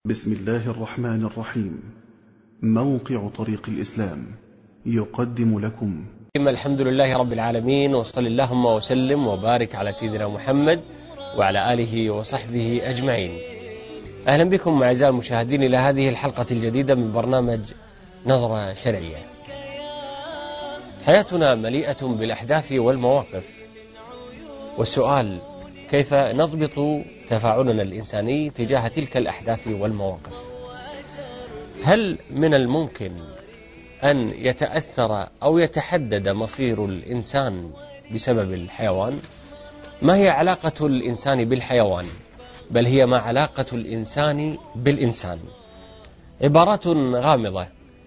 بسم الله الرحمن الرحيم. موقع طريق الإسلام يقدم لكم الحمد لله رب العالمين، وصل اللهم وسلم وبارك على سيدنا محمد وعلى آله وصحبه أجمعين. أهلا بكم أعزائي المشاهدين إلى هذه الحلقة الجديدة من برنامج نظرة شرعية. حياتنا مليئة بالأحداث والمواقف، والسؤال: كيف نضبط تفاعلنا الإنساني تجاه تلك الأحداث والمواقف؟ هل من الممكن أن يتأثر أو يتحدد مصير الإنسان بسبب الحيوان؟ ما هي علاقة الإنسان بالحيوان؟ بل هي ما علاقة الإنسان بالإنسان؟ عبارات غامضة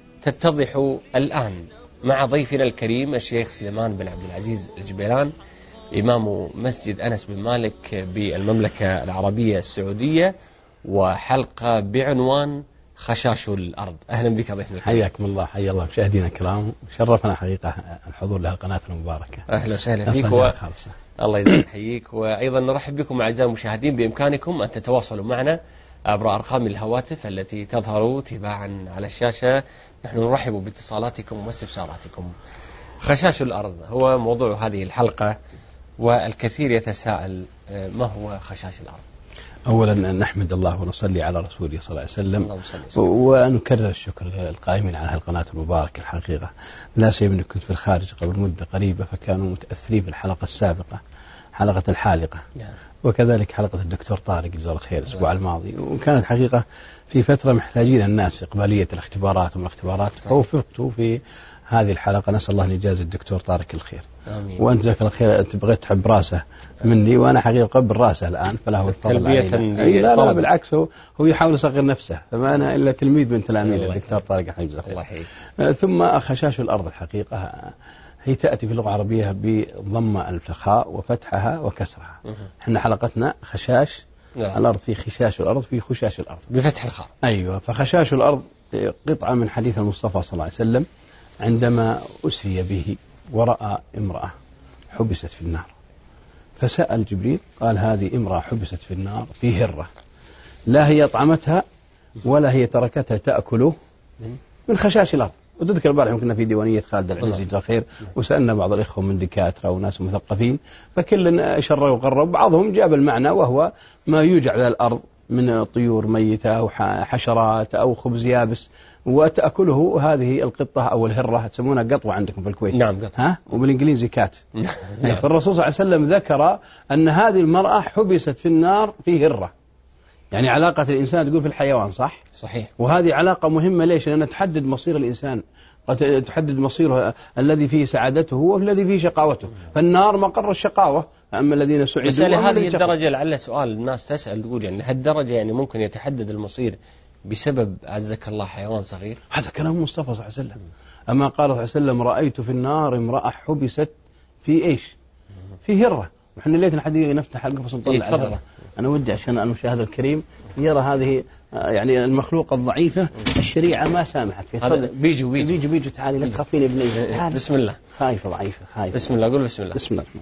تتضح الآن مع ضيفنا الكريم الشيخ سليمان بن عبد العزيز الجبيلان، إمام مسجد أنس بن مالك بالمملكة العربية السعودية، وحلقة بعنوان خشاش الأرض. أهلا بك ضيفنا الكريم. حياكم الله. حيا الله مشاهدينا الكرام، شرفنا حقيقة الحضور لهالقناة المباركة. أهلا وسهلا فيك الله يجزاك حييك. وأيضا نرحب بكم أعزائي المشاهدين، بإمكانكم أن تتواصلوا معنا عبر أرقام الهواتف التي تظهر تباعا على الشاشة. نحن نرحب باتصالاتكم واستفساراتكم. خشاش الأرض هو موضوع هذه الحلقة، والكثير يتساءل: ما هو خشاش الأرض؟ أولا نحمد الله ونصلي على رسوله صلى الله عليه وسلم، ونكرر الشكر للقائمين على هالقناة المباركة. الحقيقة لا سيما أني كنت في الخارج قبل مدة قريبة، فكانوا متأثرين بالحلقة السابقة، حلقة الحالقة، وكذلك حلقة الدكتور طارق جزاه الله خير الأسبوع الماضي. وكانت حقيقة في فترة محتاجين الناس إقبالية الاختبارات ومن الاختبارات، فوفقت في هذه الحلقة. نسأل الله أن يجازي الدكتور طارق الخير. آمين. وأنت جزاك الله خير، أنت بغيت تحب راسه مني، وأنا حقيقة قبل راسه الآن، فله الفضل علينا. لا بالعكس، هو يحاول يصغر نفسه، فما أنا إلا تلميذ من تلاميذ الدكتور طارق حفظه الله. ثم خشاش الأرض الحقيقة هي تأتي في اللغة العربية بضم الفخاء وفتحها وكسرها. احنا حلقتنا خشاش الأرض، في خشاش الأرض، في خشاش الأرض بفتح الخاء. أيوة. فخشاش الأرض قطعة من حديث المصطفى صلى الله عليه وسلم عندما أسري به ورأى امرأة حبست في النار، فسأل جبريل قال: هذه امرأة حبست في النار في هرة، لا هي أطعمتها ولا هي تركتها تأكل من خشاش الأرض. وتذكر البارح كنا في ديوانية خالد العزيز جزاه خير، وسألنا بعض الإخوة من دكاترة وناس مثقفين، فكل شر وغرب، بعضهم جاب المعنى وهو ما يوجد على الأرض من طيور ميتة أو حشرات أو خبز يابس وتأكله هذه القطة أو الهرة، تسمونها قطوة عندكم في الكويت. نعم، قطوة. وبالإنجليزي كات. فالرسول صلى الله عليه وسلم ذكر أن هذه المرأة حبست في النار في هرة، يعني علاقة الإنسان تقول في الحيوان، صحيح. وهذه علاقة مهمة. ليش؟ لأنها تحدد مصير الإنسان، قد تحدد مصيره الذي فيه سعادته والذي فيه شقاوته. فالنار مقر الشقاوة، أما الذين سعدوا. بس لهذه الدرجة لعل سؤال الناس تسأل تقول، يعني هالدرجة يعني ممكن يتحدد المصير بسبب عزك الله حيوان صغير؟ هذا كلام المصطفى صلى الله عليه وسلم. أما قال صلى الله عليه وسلم: رأيت في النار امرأة حبست في إيش؟ في هرة. وحنا ليتنا حديقة نفتح حلقة فسنطلع على الهرة. أنا ودي عشان المشاهد الكريم يرى هذه يعني المخلوقة الضعيفة، الشريعة ما سامحت في. هذا بيجو تعالي لا تخافين ابني. بسم الله. خايفة ضعيفة خايفة. بسم الله. قول بسم الله.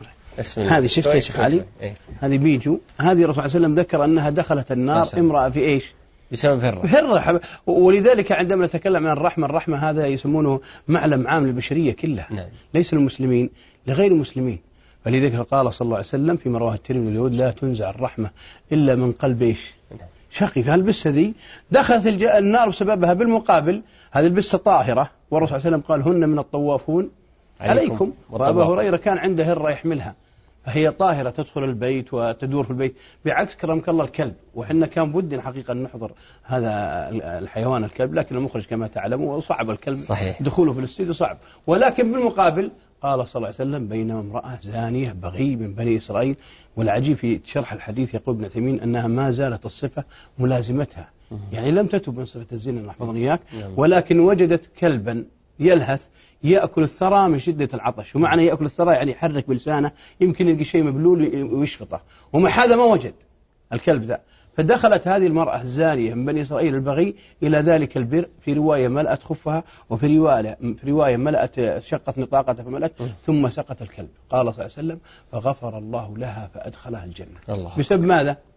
بسم الله. هذه شفت يا شيخ علي؟ هذه بيجو. هذه الرسول صلى الله عليه وسلم ذكر أنها دخلت النار امرأة في إيش؟ بسبب هرة. ولذلك عندما نتكلم عن الرحمة هذا يسمونه معلم عام للبشرية كلها. نعم. ليس للمسلمين، لغير المسلمين. فلذلك قال صلى الله عليه وسلم فيما رواه الترمذي واليهود: لا تنزع الرحمة إلا من قلب إيش؟ شقي. فهالبسة ذي دخلت النار بسببها. بالمقابل هذه البسة طاهرة، والرسول صلى الله عليه وسلم قال: هن من الطوافون عليكم. وأبا هريرة كان عنده هرة يحملها، فهي طاهرة تدخل البيت وتدور في البيت، بعكس كرمك الله الكلب. وحنا كان بدنا حقيقة أن نحضر هذا الحيوان الكلب، لكن المخرج كما تعلموا وصعب الكلب. صحيح. دخوله في الاستوديو صعب. ولكن بالمقابل قال صلى الله عليه وسلم: بينما امرأة زانية بغي من بني إسرائيل. والعجيب في شرح الحديث يقول ابن عثيمين أنها ما زالت الصفة ملازمتها، يعني لم تتب من صفة الزنا، نحفظني إياك، ولكن وجدت كلبا يلهث يأكل الثرى من شدة العطش. ومعنى يأكل الثرى يعني يحرك بلسانه، يمكن يلقي شيء مبلول ويشفطه، ومع هذا ما وجد الكلب ذا. فدخلت هذه المرأة الزانية من بني إسرائيل البغي إلى ذلك البئر. في رواية ملأت خفها، وفي رواية ملأت شقت نطاقتها فملأت، ثم سقط الكلب. قال صلى الله عليه وسلم: فغفر الله لها فأدخلها الجنة. الله. بسبب ماذا؟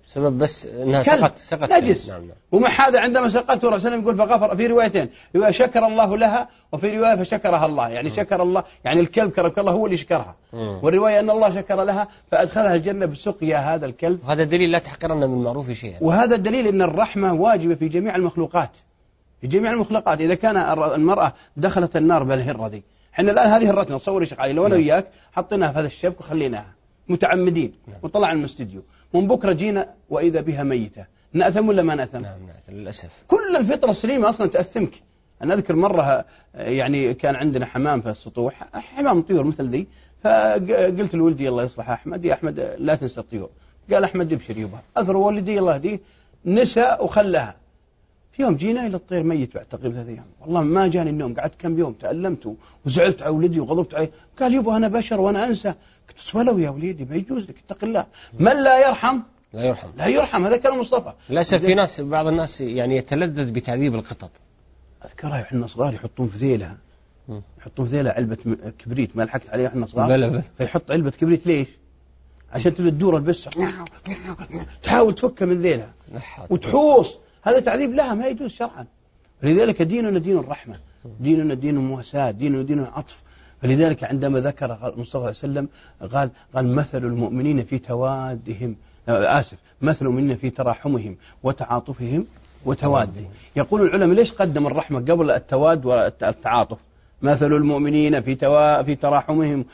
سبب بس انها سقط نجس. نعم. ومع هذا عندما سقطه الرسول صلى الله عليه وسلم يقول فغفر، في روايتين شكر الله لها، وفي رواية فشكرها الله، يعني شكر الله يعني الكلب كرمك الله هو اللي شكرها، والرواية أن الله شكر لها فأدخلها الجنة بسقيا هذا الكلب. وهذا دليل لا تحقرن من المعروف شيئا، وهذا الدليل أن الرحمة واجبة في جميع المخلوقات، في جميع المخلوقات. إذا كان المرأة دخلت النار بالهرة دي، احنا الآن هذه هرتنا، تصور يا شيخ علي لو أنا وياك حطيناها في هذا الشبك وخليناها متعمدين وطلعنا من الاستديو، من بكرة جينا وإذا بها ميتة، نأثم ولا ما نأثم؟ نعم للأسف. كل الفطرة السليمة أصلا تأثمك. أنا أذكر مرة يعني كان عندنا حمام في السطوح، حمام طيور مثل ذي، فقلت لولدي الله يصلح أحمد، يا أحمد لا تنسى الطيور. قال أحمد ابشر يبها، أثر والدي الله يهديه نسى وخلاها. في يوم جينا إلى الطير ميت بعد تقريبا 3 أيام، والله ما جاني النوم، قعدت كم يوم تألمت وزعلت على ولدي وغضبت عليه. قال يبا أنا بشر وأنا أنسى. قلت ولو يا وليدي ما يجوز لك، اتق الله، من لا يرحم لا يرحم، هذا كلام مصطفى. للأسف في ناس، بعض الناس يعني يتلذذ بتعذيب القطط. أذكرها إحنا صغار يحطون في ذيلها، يحطون في ذيلها علبة كبريت، ما لحقت عليها إحنا صغار، فيحط علبة كبريت ليش؟ عشان تبدأ تدور البسة تحاول تفكها من ذيلها وتحوص، هذا تعذيب لها ما يجوز شرعا. فلذلك ديننا دين الرحمة، ديننا دين المواساة، ديننا دين العطف. فلذلك عندما ذكر المصطفى صلى الله عليه وسلم قال مثل المؤمنين في توادهم، مثل المؤمنين في تراحمهم وتعاطفهم وتوادهم. يقول العلماء ليش قدم الرحمة قبل التواد والتعاطف؟ مثل المؤمنين في تراحمهم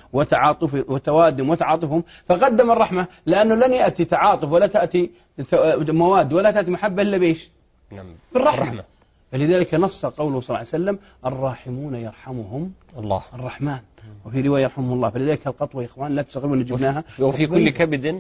وتوادهم وتعاطفهم، فقدم الرحمة لأنه لن يأتي تعاطف ولا تأتي مواد ولا تأتي محبة إلا بإيش؟ بالرحمة. فلذلك نص قوله صلى الله عليه وسلم الراحمون يرحمهم الله الرحمن، وفي رواية يرحمهم الله. فلذلك القطوة يا إخوان لا تستغربوا أن جبناها، وفي كل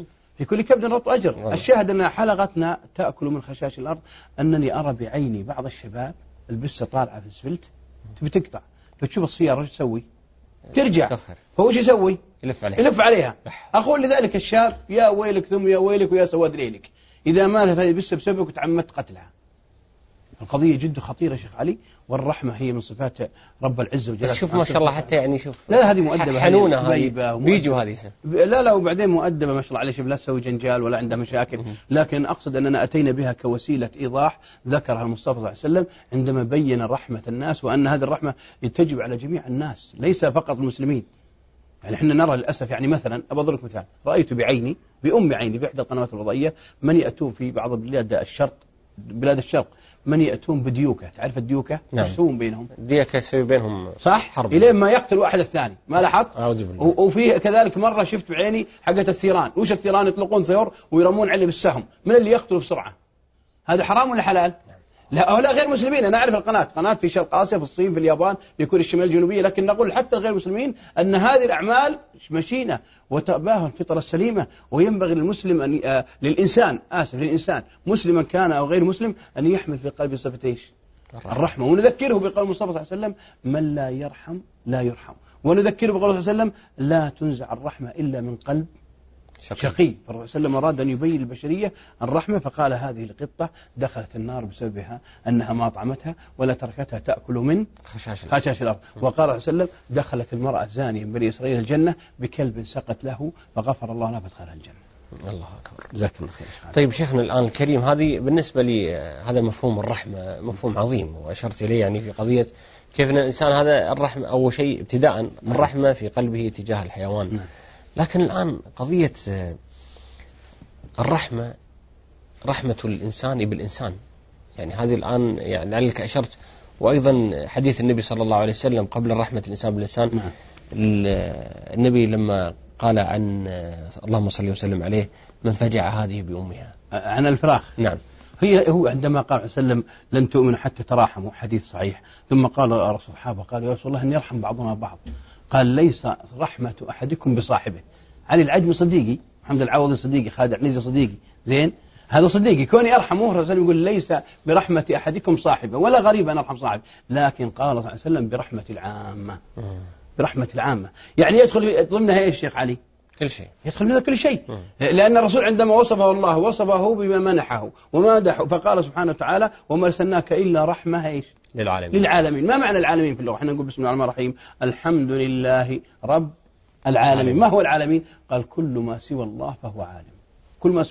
كبد رطب أجر. الشاهد أن حلقتنا تأكل من خشاش الأرض، أنني أرى بعيني بعض الشباب البسة طالعة في السفلت تبي تقطع، فتشوف السيارة وش تسوي؟ ترجع، فوش يسوي؟ يلف عليها. أقول لذلك الشاب يا ويلك ثم يا ويلك ويا سواد ليلك إذا ماتت هذه البسة بسببك وتعمدت قتلها. القضية جد خطيرة شيخ علي، والرحمة هي من صفات رب العزة وجلاله. شوف ما شاء الله، حتى يعني شوف لا هذه مؤدبة حنونة، هذه بيجوا هذه لا وبعدين مؤدبة ما شاء الله عليه، شوف لا تسوي جنجال ولا عندها مشاكل. لكن أقصد أننا أتينا بها كوسيلة إيضاح ذكرها المصطفى صلى الله عليه وسلم عندما بين رحمة الناس، وأن هذه الرحمة تجب على جميع الناس ليس فقط المسلمين. يعني احنا نرى للأسف، يعني مثلا أضرب لك مثال، رأيت بعيني بأم عيني في إحدى القنوات الفضائية من يأتون في بعض بلاد الشرق من يأتون بديوكة، تعرف الديوكة؟ نعم. يسوون بينهم ديوكة يسوي بينهم صح حرب إلين ما يقتلوا أحد الثاني، ما لاحظت؟ وفي كذلك مرة شفت بعيني حقة الثيران، وش الثيران؟ يطلقون ثيور ويرمون عليه بالسهم، من اللي يقتلوا بسرعة؟ هذا حرام ولا حلال؟ لا غير مسلمين. أنا أعرف قناة في شرق آسيا، في الصين، في اليابان، في كوريا الشمال الجنوبية، لكن نقول حتى غير مسلمين أن هذه الأعمال مشينة وتأباها الفطرة السليمة، وينبغي للمسلم للإنسان مسلما كان أو غير مسلم أن يحمل في قلبه صفة الرحمة. ونذكره بقول المصطفى صلى الله عليه وسلم من لا يرحم لا يرحم، ونذكره بقول صلى الله عليه وسلم لا تنزع الرحمة إلا من قلب شقي. فالرسول صلى الله عليه وسلم أراد أن يبين البشرية الرحمة، فقال هذه القطة دخلت النار بسببها أنها ما طعمتها ولا تركتها تأكل من خشاش الأرض. وقال صلى الله عليه وسلم دخلت المرأة الزانية من بني إسرائيل الجنة بكلب سقت له فغفر الله لها فادخلها الجنة. الله أكبر، جزاك الله خير. طيب شيخنا الآن الكريم، هذه بالنسبة لي هذا مفهوم الرحمة مفهوم عظيم، وأشرت إليه يعني في قضية كيف أن الإنسان هذا الرحمة أول شيء ابتداء الرحمة في قلبه تجاه الحيوان. لكن الآن قضية الرحمة، رحمة الإنسان بالإنسان، يعني هذه الآن يعني لعلك أشرت، وأيضا حديث النبي صلى الله عليه وسلم قبل رحمة الإنسان بالإنسان. النبي لما قال عن اللهم صل وسلم عليه من فجع هذه بأمها، عن الفراخ. نعم. هو عندما قال وسلم لن تؤمنوا حتى تراحموا، حديث صحيح. ثم قال الصحابة قالوا يا رسول الله أن يرحم بعضنا بعض. قال ليس رحمة أحدكم بصاحبه. علي العجمي صديقي، محمد العوضي صديقي، خالد عنيزي صديقي، زين هذا صديقي، كوني أرحمه الرسول يقول ليس برحمة أحدكم صاحبه، ولا غريب أن أرحم صاحب، لكن قال صلى الله عليه وسلم برحمة العامة. برحمة العامة يعني يدخل ضمنها ايش شيخ علي؟ كل شيء يدخل منها كل شيء. لأن الرسول عندما وصفه الله وصفه بما منحه ومدحه، فقال سبحانه وتعالى وما أرسلناك إلا رحمة ايش؟ للعالمين. ما معنى العالمين في اللغة؟ احنا نقول بسم الله الرحمن الرحيم الحمد لله رب العالمين. ما هو العالمين؟ قال كل ما سوى الله فهو عالم، كل ما سوى الله.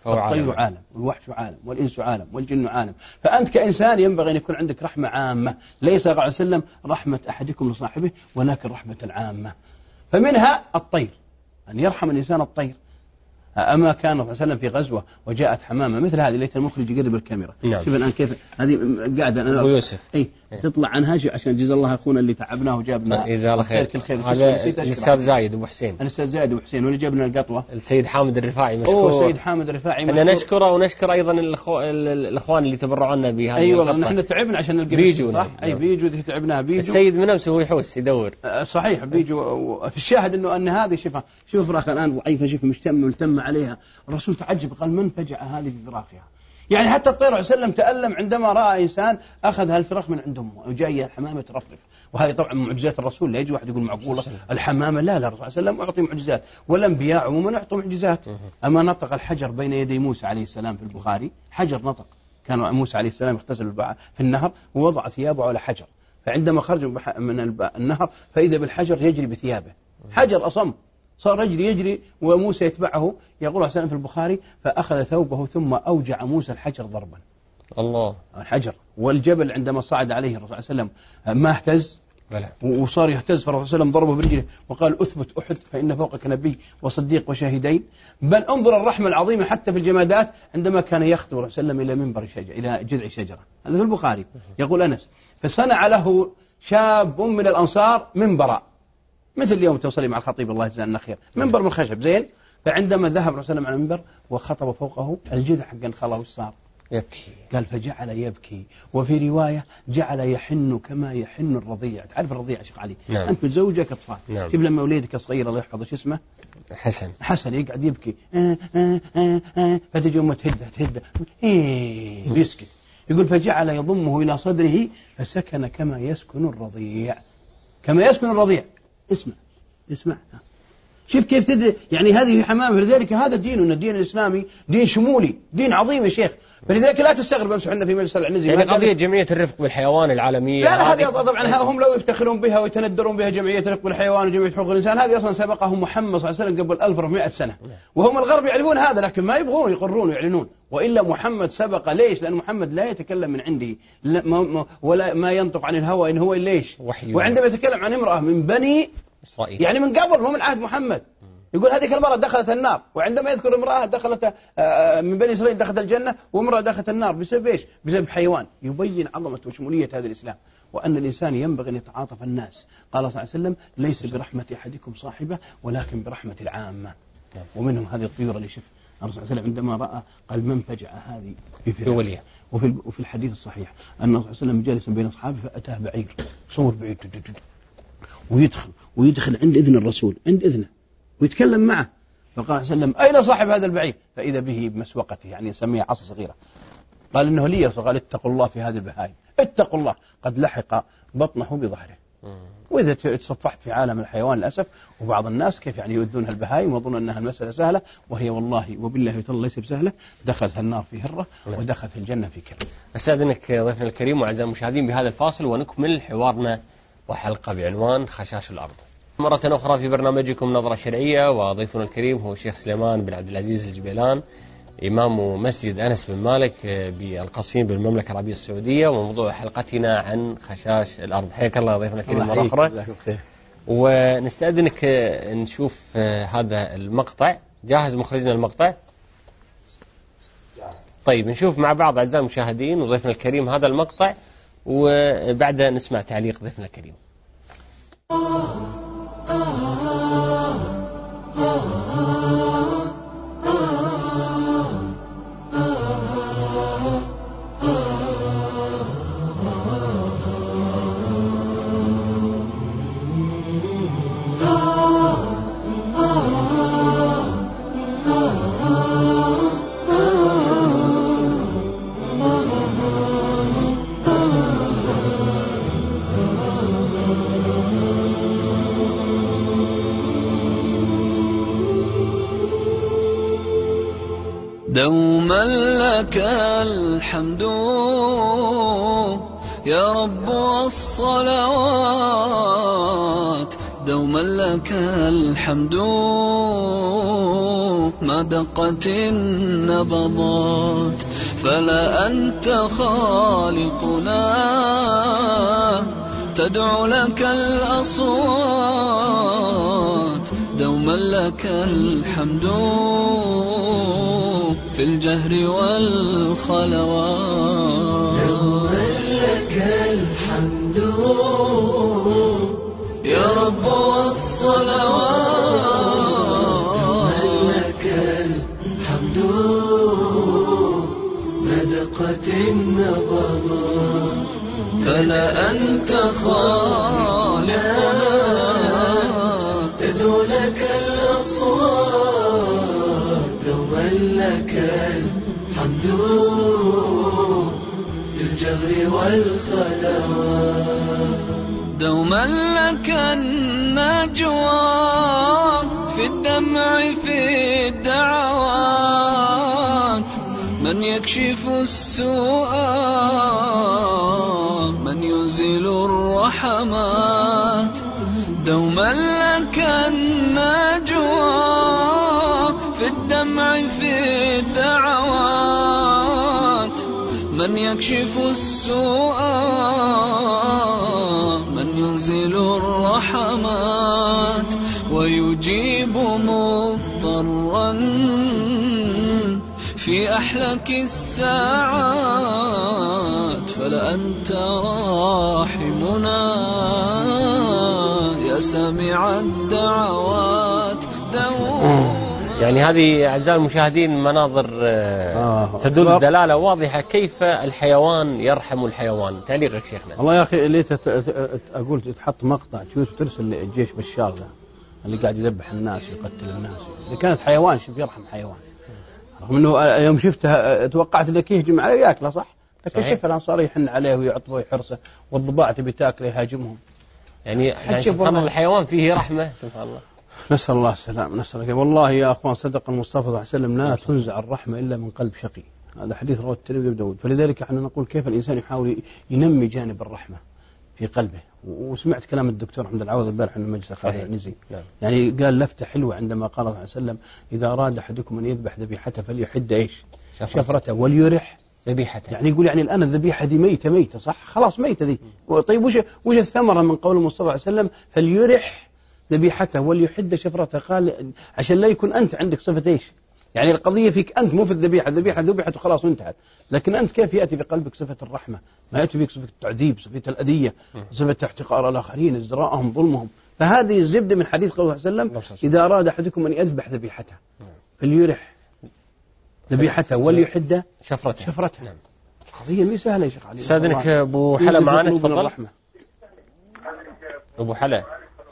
الطير عالم والوحش عالم والإنس عالم والجن عالم. فأنت كإنسان ينبغي أن يكون عندك رحمة عامة، ليس صلى الله عليه وسلم رحمة أحدكم لصاحبه ولكن رحمة عامة. فمنها الطير، أن يرحم الإنسان الطير. أما كان صلى الله عليه وسلم في غزوة وجاءت حمامة مثل هذه، ليت المخرج يقرب الكاميرا. نعم. شوف الآن كيف هذه قاعدة أنا أبو يوسف تطلع عنها شيء عشان جزا الله أخونا اللي تعبناه وجابنا. جزاه الله خير. هذا الأستاذ زايد أبو حسين. الأستاذ زايد أبو حسين واللي جابنا القطوة السيد حامد الرفاعي مشكور. السيد حامد الرفاعي مشكور. أنا نشكره ونشكر أيضا الأخوان اللي تبرعوا عنا بهذه. أي والله نحن تعبنا عشان نلقى بيجو. صح. أي بيجو تعبناه بيجو. السيد من أمس هو يحوس يدور. صحيح بيجو. في الشاهد إنه أن هذه شوف فراخ الآن ضعيفة، شوف ملتمة عليها. الرسول تعجب قال من فجع هذه في فراخها. يعني حتى الطير عليه وسلم تألم عندما رأى إنسان أخذ هالفراخ من عند أمه وجاي الحمامة ترفرف. وهذه طبعا معجزات الرسول. لا يجي واحد يقول معقولة الحمامة، لا الرسول صلى الله عليه وسلم أعطي معجزات، والأنبياء عموما يعطوا معجزات. أما نطق الحجر بين يدي موسى عليه السلام في البخاري، حجر نطق. كان موسى عليه السلام يغتسل في النهر ووضع ثيابه على حجر، فعندما خرج من النهر فإذا بالحجر يجري بثيابه، حجر أصم صار يجري وموسى يتبعه. يقول عليه السلام في البخاري فأخذ ثوبه ثم أوجع موسى الحجر ضربا. الله. الحجر والجبل عندما صعد عليه الرسول صلى الله عليه وسلم ما اهتز وصار يهتز، فالرسول صلى الله عليه وسلم ضربه برجله وقال أثبت أحد فإن فوقك نبي وصديق وشاهدين. بل انظر الرحمة العظيمة حتى في الجمادات عندما كان يخطو الرسول صلى الله عليه وسلم إلى منبر شجرة، إلى جذع شجرة. هذا في البخاري. يقول أنس فصنع له شاب من الأنصار منبرا، مثل اليوم توصلي مع الخطيب الله يجزاه لنا خير، منبر من خشب زين. فعندما ذهب الرسول صلى الله عليه وسلم على المنبر وخطب فوقه الجذع حق خله وش صار؟ يبكي. قال فجعل يبكي، وفي رواية جعل يحن كما يحن الرضيع. تعرف الرضيع شيخ علي؟ نعم. أنت متزوجك أطفال. نعم. شوف لما وليدك الصغير الله يحفظه شو اسمه؟ حسن يقعد يبكي فتجي أمه تهده بيسكت. يقول فجعل يضمه إلى صدره فسكن كما يسكن الرضيع. كما يسكن الرضيع. اسمع شوف كيف تدري يعني هذه حمامة. فلذلك هذا ديننا، الدين الإسلامي دين شمولي، دين عظيم يا شيخ. فلذلك لا تستغرب امسحنا في مجلس العنزي يعني قضية جمعية الرفق بالحيوان العالمية. لا هذه طبعا هم لو يفتخرون بها ويتندرون بها جمعية الرفق بالحيوان وجمعية حقوق الإنسان، هذه أصلا سبقهم محمد صلى الله عليه وسلم قبل 1400 سنة، وهم الغرب يعرفون هذا لكن ما يبغون يقرون ويعلنون. وإلا محمد سبق. ليش؟ لأن محمد لا يتكلم من عنده ولا ما ينطق عن الهوى إن هو ليش. وعندما يتكلم عن امرأة من بني إسرائيل يعني من قبل مو من عهد محمد، يقول هذه المرأة دخلت النار. وعندما يذكر امرأة دخلت من بني إسرائيل دخلت الجنة وامرأة دخلت النار بسبب إيش؟ بسبب حيوان. يبين عظمة وشمولية هذا الإسلام وأن الإنسان ينبغي أن يتعاطف الناس. قال صلى الله عليه وسلم ليس برحمة أحدكم صاحبة ولكن برحمة العامة. ومنهم هذه الطيور اللي شف الرسول صلى الله عليه وسلم عندما رأى قال من فجع هذه في وفي الحديث الصحيح أن الرسول صلى الله عليه وسلم جالس بين أصحابه فأتاه بعير صور بعيد ويدخل عند إذن الرسول، عند إذنه ويتكلم معه. فقال صلى الله عليه وسلم أين صاحب هذا البعير؟ فإذا به بمسوقته يعني نسميها عصا صغيرة. قال إنه لي. قال اتقوا الله في هذه البهائم، اتقوا الله قد لحق بطنه بظهره. وإذا تصفحت في عالم الحيوان للأسف وبعض الناس كيف يعني يؤذون البهائم ويظن أنها المسألة سهلة، وهي والله وبالله وتالله ليس بسهلة. دخلت النار في هرة ودخلت الجنة في كرة. أستاذنك ضيفنا الكريم وأعزائي المشاهدين بهذا الفاصل ونكمل حوارنا وحلقة بعنوان خشاش الأرض. مرة أخرى في برنامجكم نظرة شرعية، وضيفنا الكريم هو الشيخ سليمان بن عبد العزيز الجبيلان إمام مسجد أنس بن مالك بالقصيم بالمملكة العربية السعودية، وموضوع حلقتنا عن خشاش الأرض. حياك الله ضيفنا الكريم مرة أخرى. ونستأذنك نشوف هذا المقطع. جاهز مخرجنا المقطع؟ طيب نشوف مع بعض أعزائي المشاهدين وضيفنا الكريم هذا المقطع وبعدها نسمع تعليق ضيفنا الكريم. دوما لك الحمد يا رب والصلوات، دوما لك الحمد ما دقت النبضات، فلا أنت خالقنا تدعو لك الأصوات، دوما لك الحمد في الجهر والخلوات، دوما لك الحمد يا رب والصلوات، دوما لك الحمد ما دقت النبضات، فلا أنت خالقنا تدعو لك الأصوات، دوما لك الحمد للجهر والخلوات، دوما لك النجوى في الدمع في الدعوات، من يكشف السوء من يزيل الرحمات، دوما لك النجوى في الدمع في الدعوات، من يكشف السوء من يزيل الرحمات، ويجيب مضطرا في أحلك الساعات، فلا أنت راحمنا يا سامع الدعوات يعني هذه أعزائي المشاهدين مناظر تدل دلالة واضحة كيف الحيوان يرحم الحيوان. تعليقك شيخنا؟ والله يا أخي ليت أقول تحط مقطع تشوف ترسل الجيش بشار ذا اللي قاعد يذبح الناس ويقتل الناس، اللي كانت حيوان شوف يرحم حيوان، رغم أنه يوم شفتها توقعت أنك يهجم عليه ويأكله صح، لكن شوف الأنصار يحن عليه ويعطفه ويحرسه، والضباع تبي تاكله يهاجمهم. يعني سبحان الله الحيوان فيه رحمة سبحان الله. نسأل الله السلام. نسأل الله. والله يا أخوان صدق المصطفى صلى الله عليه وسلم لا تنزع الرحمة إلا من قلب شقي، هذا حديث رواه الترمذي وداود. فلذلك احنا نقول كيف الإنسان يحاول ينمي جانب الرحمة في قلبه. وسمعت كلام الدكتور محمد العوض البارح من مجلس الخالد العنزي، يعني قال لفتة حلوة عندما قال صلى الله عليه وسلم إذا أراد أحدكم أن يذبح ذبيحته فليحد إيش شفرته وليرح ذبيحته. يعني يقول يعني الآن الذبيحة دي ميتة صح، خلاص ميتة ذي. طيب وش الثمرة من قول المصطفى صلى الله عليه وسلم فليرح ذبيحته وليحد شفرته؟ قال عشان لا يكون أنت عندك صفة إيش، يعني القضية فيك أنت مو في الذبيحة ذبحت وخلاص وانتهت، لكن أنت كيف يأتي في قلبك صفة الرحمة، ما يأتي فيك صفة التعذيب، صفة الأذية، صفة احتقار الآخرين، ازدراءهم، ظلمهم. فهذه الزبدة من حديث قوله صلى الله عليه وسلم إذا أراد أحدكم أن يذبح ذبيحته فليرح ذبيحته وليحد شفرته. نعم. القضية مي سهلة يا شيخ علي. استاذنك أبو حلا معنا تفضل. أبو حلا.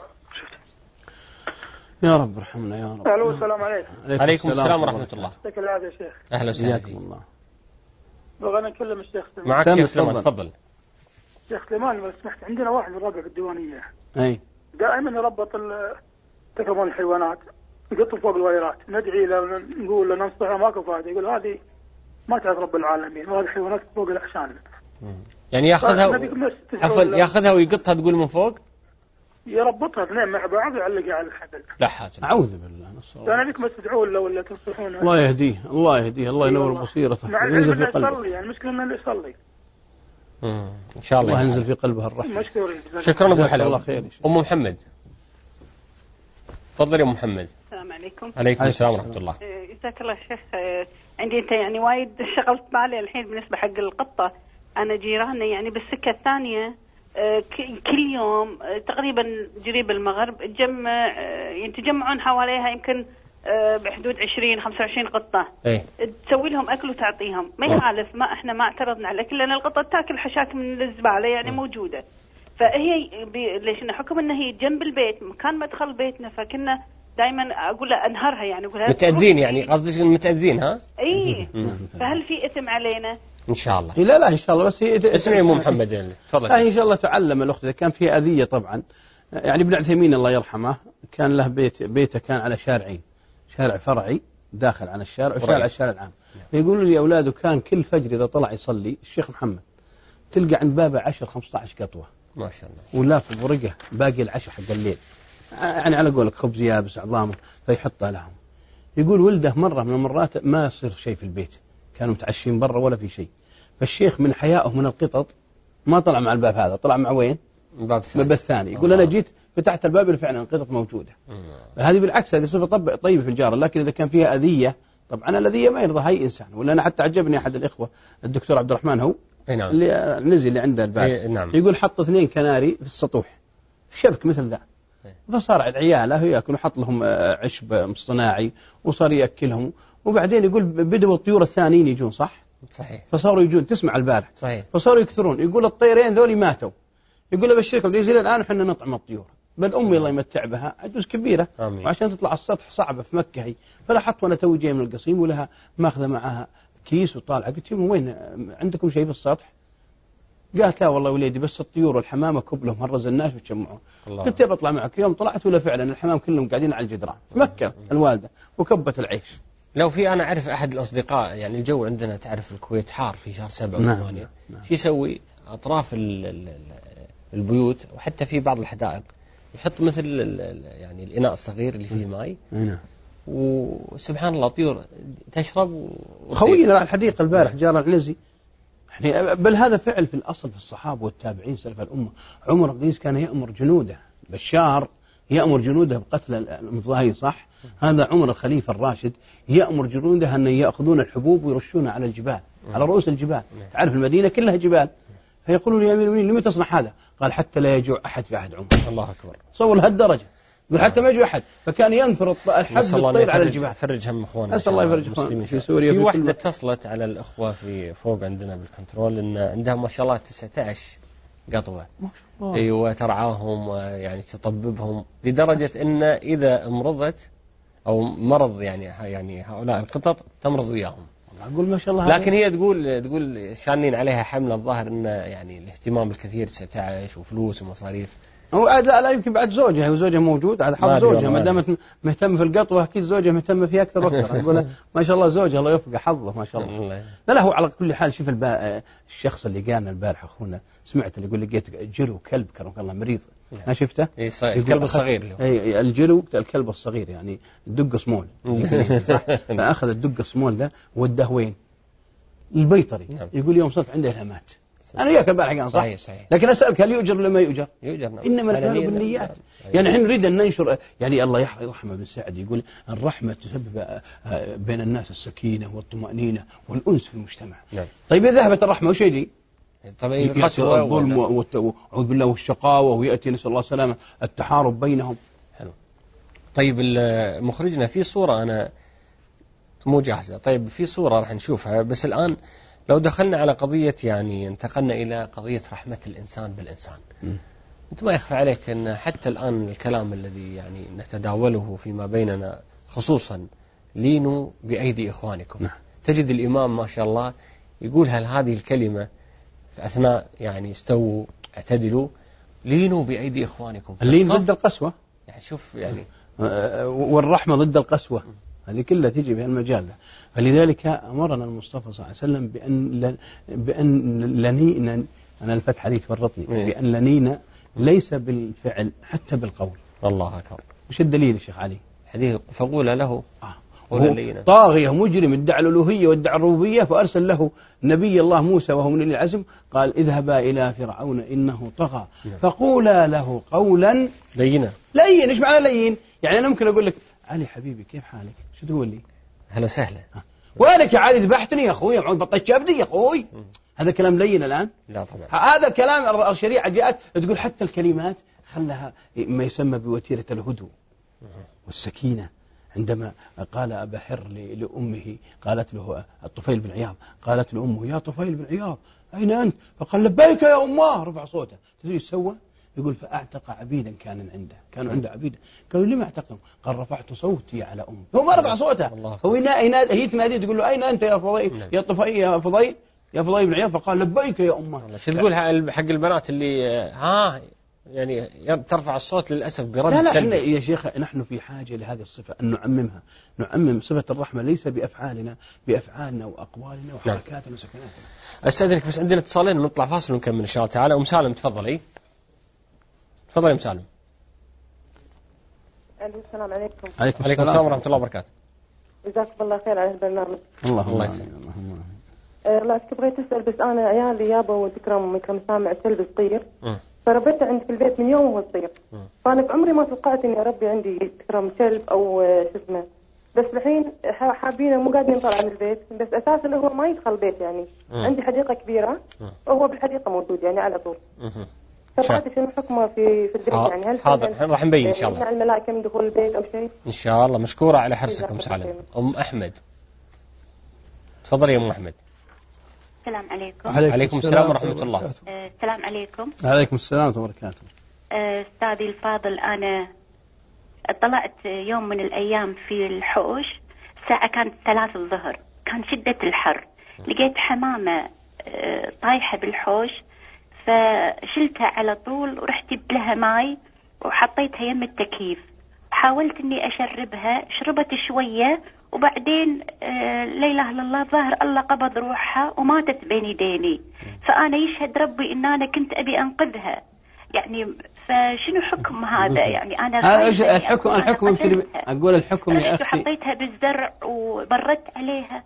يا رب ارحمنا يا رب. الو السلام عليكم. عليكم السلام ورحمة الله. يعطيك العافية يا شيخ. أهلا وسهلا فيك. بغينا نكلم الشيخ معك شيخ سليمان تفضل. شيخ سليمان لو سمحت عندنا واحد يراقب في الديوانية أي دائما يربط تكرم الحيوانات يقط فوق الوايرات، ندعي له نقول له ننصحه ماكو فائدة، يقول هذه ما تعرف رب العالمين وهذه حيوانات فوق الأحسان. يعني ياخذها ويقطها تقول من فوق؟ يربطها اثنين مع بعض ويعلقها على الحبل. لا حاجة. أعوذ بالله. أنا لكم تدعون له ولا تنصحونه. الله يهديه الله يهديه الله ينور بصيرته وينزل في قلبه. يعني المشكلة إنه اللي يصلي. إن شاء الله ينزل في قلبه الرحمة. مشكورين. شكرا أبو حلا. الله خير. أم محمد. تفضل يا أم محمد. السلام عليكم. عليكم السلام ورحمة الله. جزاك الله شيخ. عندي أنت يعني وايد شغلت بالي الحين بالنسبة حق القطة. أنا جيراني يعني بالسكة الثانية كل يوم تقريبا قريب المغرب يتجمعون حواليها يمكن بحدود 20-25 قطة. تسوي لهم أكل وتعطيهم ما يخالف، ما إحنا ما اعترضنا على الأكل لأن القطة تاكل حشاك من الزبالة يعني موجودة. فهي ليش حكم إن هي جنب البيت مكان مدخل بيتنا، فكنا دائما أقول له أنهرها يعني أقول متأذين يعني قصدك متأذين ها؟ إيه. فهل في إثم علينا؟ إن شاء الله. لا إن شاء الله. بس هي اسمعي أم محمد تفضل. إن شاء الله تعلم الأخت إذا كان في أذية طبعا. يعني ابن عثيمين الله يرحمه كان له بيته كان على شارعين، شارع فرعي داخل على الشارع وشارع الشارع العام. فيقولوا لي أولاده كان كل فجر إذا طلع يصلي الشيخ محمد تلقى عند بابه 10-15 قطوة ما شاء الله، ولا في برقه باقي العشاء حق الليل، يعني على قولك خبز يابس عظام فيحطها لهم. يقول ولده مرة من المرات ما يصير شيء في البيت، كانوا متعشين برا ولا في شيء، فالشيخ من حيائه من القطط ما طلع مع الباب هذا، طلع مع وين؟ الباب الثاني. يقول أنا جيت فتحت الباب فعلا القطط موجودة. هذه بالعكس هذه صفة طيبة في الجار، لكن إذا كان فيها أذية، طبعا الأذية ما يرضى أي إنسان. ولا أنا حتى عجبني أحد الإخوة الدكتور عبد الرحمن هو نعم. اللي نزل اللي عنده الباب نعم. يقول حط 2 كناري في السطوح شبك مثل ذا، فصار عياله يأكلوا، حط لهم عشب مصطناعي وصار يأكلهم، وبعدين يقول بدأوا الطيور الثانيين يجون صح؟ صحيح. فصاروا يجون تسمع البارح صحيح. فصاروا يكثرون. يقول الطيرين ذولي ماتوا، يقول أبشركم يزيل الآن وحنا نطعم الطيور، بل أمي الله يمتع بها عجوز كبيرة آمين. وعشان تطلع على السطح صعبة في مكة هي، فلاحظت وأنا توي جاي من القصيم ولها ماخذة معها كيس وطالعة، قلت لهم وين عندكم شيء في السطح؟ قالت لا والله وليدي بس الطيور والحمامة كبلهم هرز الناس وتجمعون. قلت يا بطلع معك. يوم طلعت ولا فعلا الحمام كلهم قاعدين على الجدران في مكة الوالدة وكبت العيش. لو في أنا أعرف أحد الأصدقاء يعني الجو عندنا تعرف الكويت حار في شهر 7 و8. نعم. شو يسوي أطراف البيوت وحتى في بعض الحدائق يحط مثل يعني الإناء الصغير اللي فيه ماء. نعم. وسبحان الله طيور تشرب. خوينا الحديقة البارح جار العنزي يعني، بل هذا فعل في الأصل في الصحابة والتابعين سلف الأمة. عمر بن العزيز كان يأمر جنوده، بشار يأمر جنوده بقتل المتظاهرين صح؟ هذا عمر الخليفة الراشد يأمر جنوده أن يأخذون الحبوب ويرشونها على الجبال، على رؤوس الجبال. تعرف المدينة كلها جبال، فيقولون يا أمير المؤمنين لما تصنع هذا؟ قال حتى لا يجوع أحد في عهد عمر. الله أكبر. صور لهالدرجة، يقول حتى ما يجوع أحد، فكان ينثر الحب الطير على الجبال. فرج هم إخواننا. أسأل الله يفرج إخواننا في سوريا. في واحدة اتصلت على الأخوة في فوق عندنا بالكنترول إن عندها ما شاء الله 19 قطوة. ما شاء الله. أيوة ترعاهم ويعني تطببهم لدرجة إن إذا امرضت أو مرض يعني هؤلاء القطط تمرض وياهم. أقول ما شاء الله. لكن هي تقول شانين عليها حمل الظاهر إن يعني الاهتمام الكثير 19 وفلوس ومصاريف. هو عاد لا يمكن بعد زوجها وزوجها موجود، عاد حظ زوجها ما دامت مهتمة في القطوة أكيد زوجها مهتمة فيها أكثر وأكثر. أقول ما شاء الله زوجها الله يوفقه حظه ما شاء الله. لا هو على كل حال شوف الشخص اللي جانا البارحة أخونا سمعت اللي يقول لقيت جرو كلب كرمك الله مريض ما شفته؟ الكلب الصغير. الجرو الكلب الصغير يعني الدق سمول فأخذ الدق سمول ده وداه وين؟ البيطري. يقول يوم صرت عنده إلهامات. أنا وياك البارحة كان صح؟ صحيح. لكن أسألك هل يؤجر ولا ما يؤجر؟ يؤجر. نعم. إنما الأعمال بالنيات. يعني حين نريد أن ننشر يعني الله يرحمه بن سعد يقول الرحمة تسبب بين الناس السكينة والطمأنينة والأنس في المجتمع. نعم. طيب إذا ذهبت الرحمة وش يجي؟ طبعا يأتي الظلم وأعوذ بالله والشقاوة ويأتي نسأل الله السلامة التحارب بينهم. حلو. طيب مخرجنا في صورة أنا مو جاهزة. طيب في صورة راح نشوفها بس الآن لو دخلنا على قضية يعني انتقلنا إلى قضية رحمة الإنسان بالإنسان. أنت ما يخفى عليك أن حتى الآن الكلام الذي يعني نتداوله فيما بيننا خصوصا لينوا بأيدي إخوانكم. تجد الإمام ما شاء الله يقول هذه الكلمة في أثناء يعني استووا اعتدلوا لينوا بأيدي إخوانكم. اللين ضد القسوة يعني شوف يعني والرحمة ضد القسوة هذه كلها تيجي في المجال ده. فلذلك أمرنا المصطفى صلى الله عليه وسلم بأن لنينا أنا الفتحة دي تفرطني بأن لنينا ليس بالفعل حتى بالقول. الله أكبر. وش الدليل الشيخ علي؟ حديث فقول له طاغية مجرم ادعى الألوهية وادعى الربوبية فأرسل له نبي الله موسى وهو من أولي العزم قال اذهبا إلى فرعون إنه طغى فقولا له قولا لينا. لين إيش معنى لين؟ يعني أنا ممكن أقول لك علي حبيبي كيف حالك؟ شو تقول لي؟ هلا وسهلا. وينك يا علي ذبحتني يا أخوي بطيت شابدي يا أخوي. هذا كلام لين الآن؟ لا طبعا. هذا الكلام الشريعة جاءت تقول حتى الكلمات خلها ما يسمى بوتيرة الهدوء والسكينة. عندما قال أبا حر لأمه قالت له الطفيل بن عياض قالت لأمه يا طفيل بن عياض أين أنت؟ فقال لبيك يا أمه رفع صوته. تدري ايش سوى؟ يقول فأعتق عبيدا كانوا عنده عبيدا. قالوا لما اعتقهم؟ قال رفعت صوتي على أمي. هو ما رفع صوته هو هي تنادي تقول له أين أنت يا فضيل يا طفيل يا فضيل بن عياض فقال لبيك يا أمه. شو تقول حق البنات اللي يعني ترفع الصوت للأسف برد سلبي؟ لا يا شيخ نحن في حاجة لهذه الصفة أن نعمم صفة الرحمة ليس بأفعالنا بأفعالنا وأقوالنا وحركاتنا وسكناتنا. أستاذنك بس عندنا اتصالين ونطلع فاصل ونكمل إن شاء الله تعالى. أم سالم تفضلي. تفضلي أم سالم. السلام عليكم. عليكم السلام ورحمة الله وبركاته. جزاكم الله خير على البرنامج. الله يسلمك. لا كنت بغيت أسأل، بس أنا عيالي يابا وتكرم سامع كلب صغير، فربيته عندي في البيت من يوم وهو صغير، فأنا بعمري ما توقعت إني أربي عندي تكرم كلب أو شو اسمه، بس الحين حابينه مو قاعدين نطلع من البيت، بس أساسا هو ما يدخل البيت يعني. عندي حديقة كبيرة وهو بالحديقة موجود يعني على طول. فبعد شنو حكمه في البيت يعني؟ هل حاضر راح نبين إن شاء الله. الملائكة من دخول البيت أو شيء؟ إن شاء الله. مشكورة على حرصكم سالم. أم أحمد تفضلي يا أم أحمد. السلام عليكم. عليكم السلام ورحمة الله. السلام عليكم. عليكم السلام ورحمة الله وبركاته. أستاذي الفاضل، أنا طلعت يوم من الأيام في الحوش، الساعة كانت 3 الظهر، كان شدة الحر، لقيت حمامة طايحة بالحوش، فشلتها على طول ورحت جبت لها ماي وحطيتها يم التكييف، حاولت اني اشربها، شربت شوية وبعدين لا اله الا الله، ظاهر الله قبض روحها وماتت بين يديني. فانا يشهد ربي ان انا كنت ابي انقذها يعني، فشنو حكم هذا يعني؟ انا الحكم اقول الحكم يا اختي، حطيتها بالزرع وبردت عليها.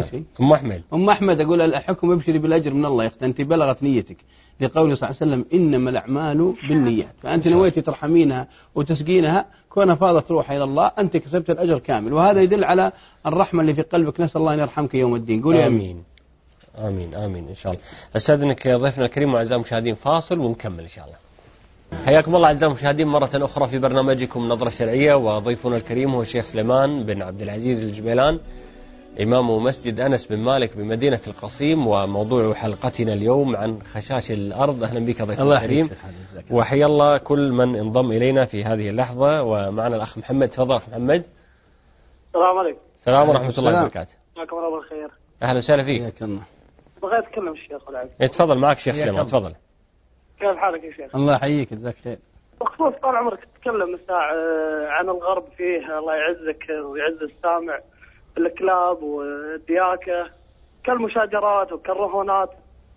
ام احمد اقول الحكم ابشري بالاجر من الله يا اختي، انت بلغت نيتك لقوله صلى الله عليه وسلم انما الاعمال بالنيات، فانت نويتي ترحمينها وتسقينها، كونها فاضت روحها الى الله انت كسبت الاجر كامل، وهذا يدل على الرحمه اللي في قلبك. نسال الله ان يرحمك يوم الدين. قولي امين. امين امين ان شاء الله. استاذنك ضيفنا الكريم واعزائي المشاهدين فاصل ونكمل ان شاء الله. حياكم الله أعزائي المشاهدين مرة أخرى في برنامجكم نظرة شرعية، وضيفنا الكريم هو الشيخ سليمان بن عبد العزيز الجبيلان، إمام مسجد أنس بن مالك بمدينة القصيم، وموضوع حلقتنا اليوم عن خشاش الأرض. أهلا بك ضيفنا الكريم، وحيا الله كل من انضم إلينا في هذه اللحظة. ومعنا الأخ محمد. تفضل أخ محمد. السلام عليكم. السلام ورحمة الله وبركاته. معكم الله بالخير. أهلا وسهلا فيك. بغيت أتكلم الشيخ العزيز. تفضل معك الشيخ سليمان. تفضل. كيف حالك يا شيخ؟ الله يحييك جزاك خير. بخصوص طال عمرك تتكلم ساعة عن الغرب فيه، الله يعزك ويعز السامع، الكلاب والدياكة كالمشاجرات وكالرهونات.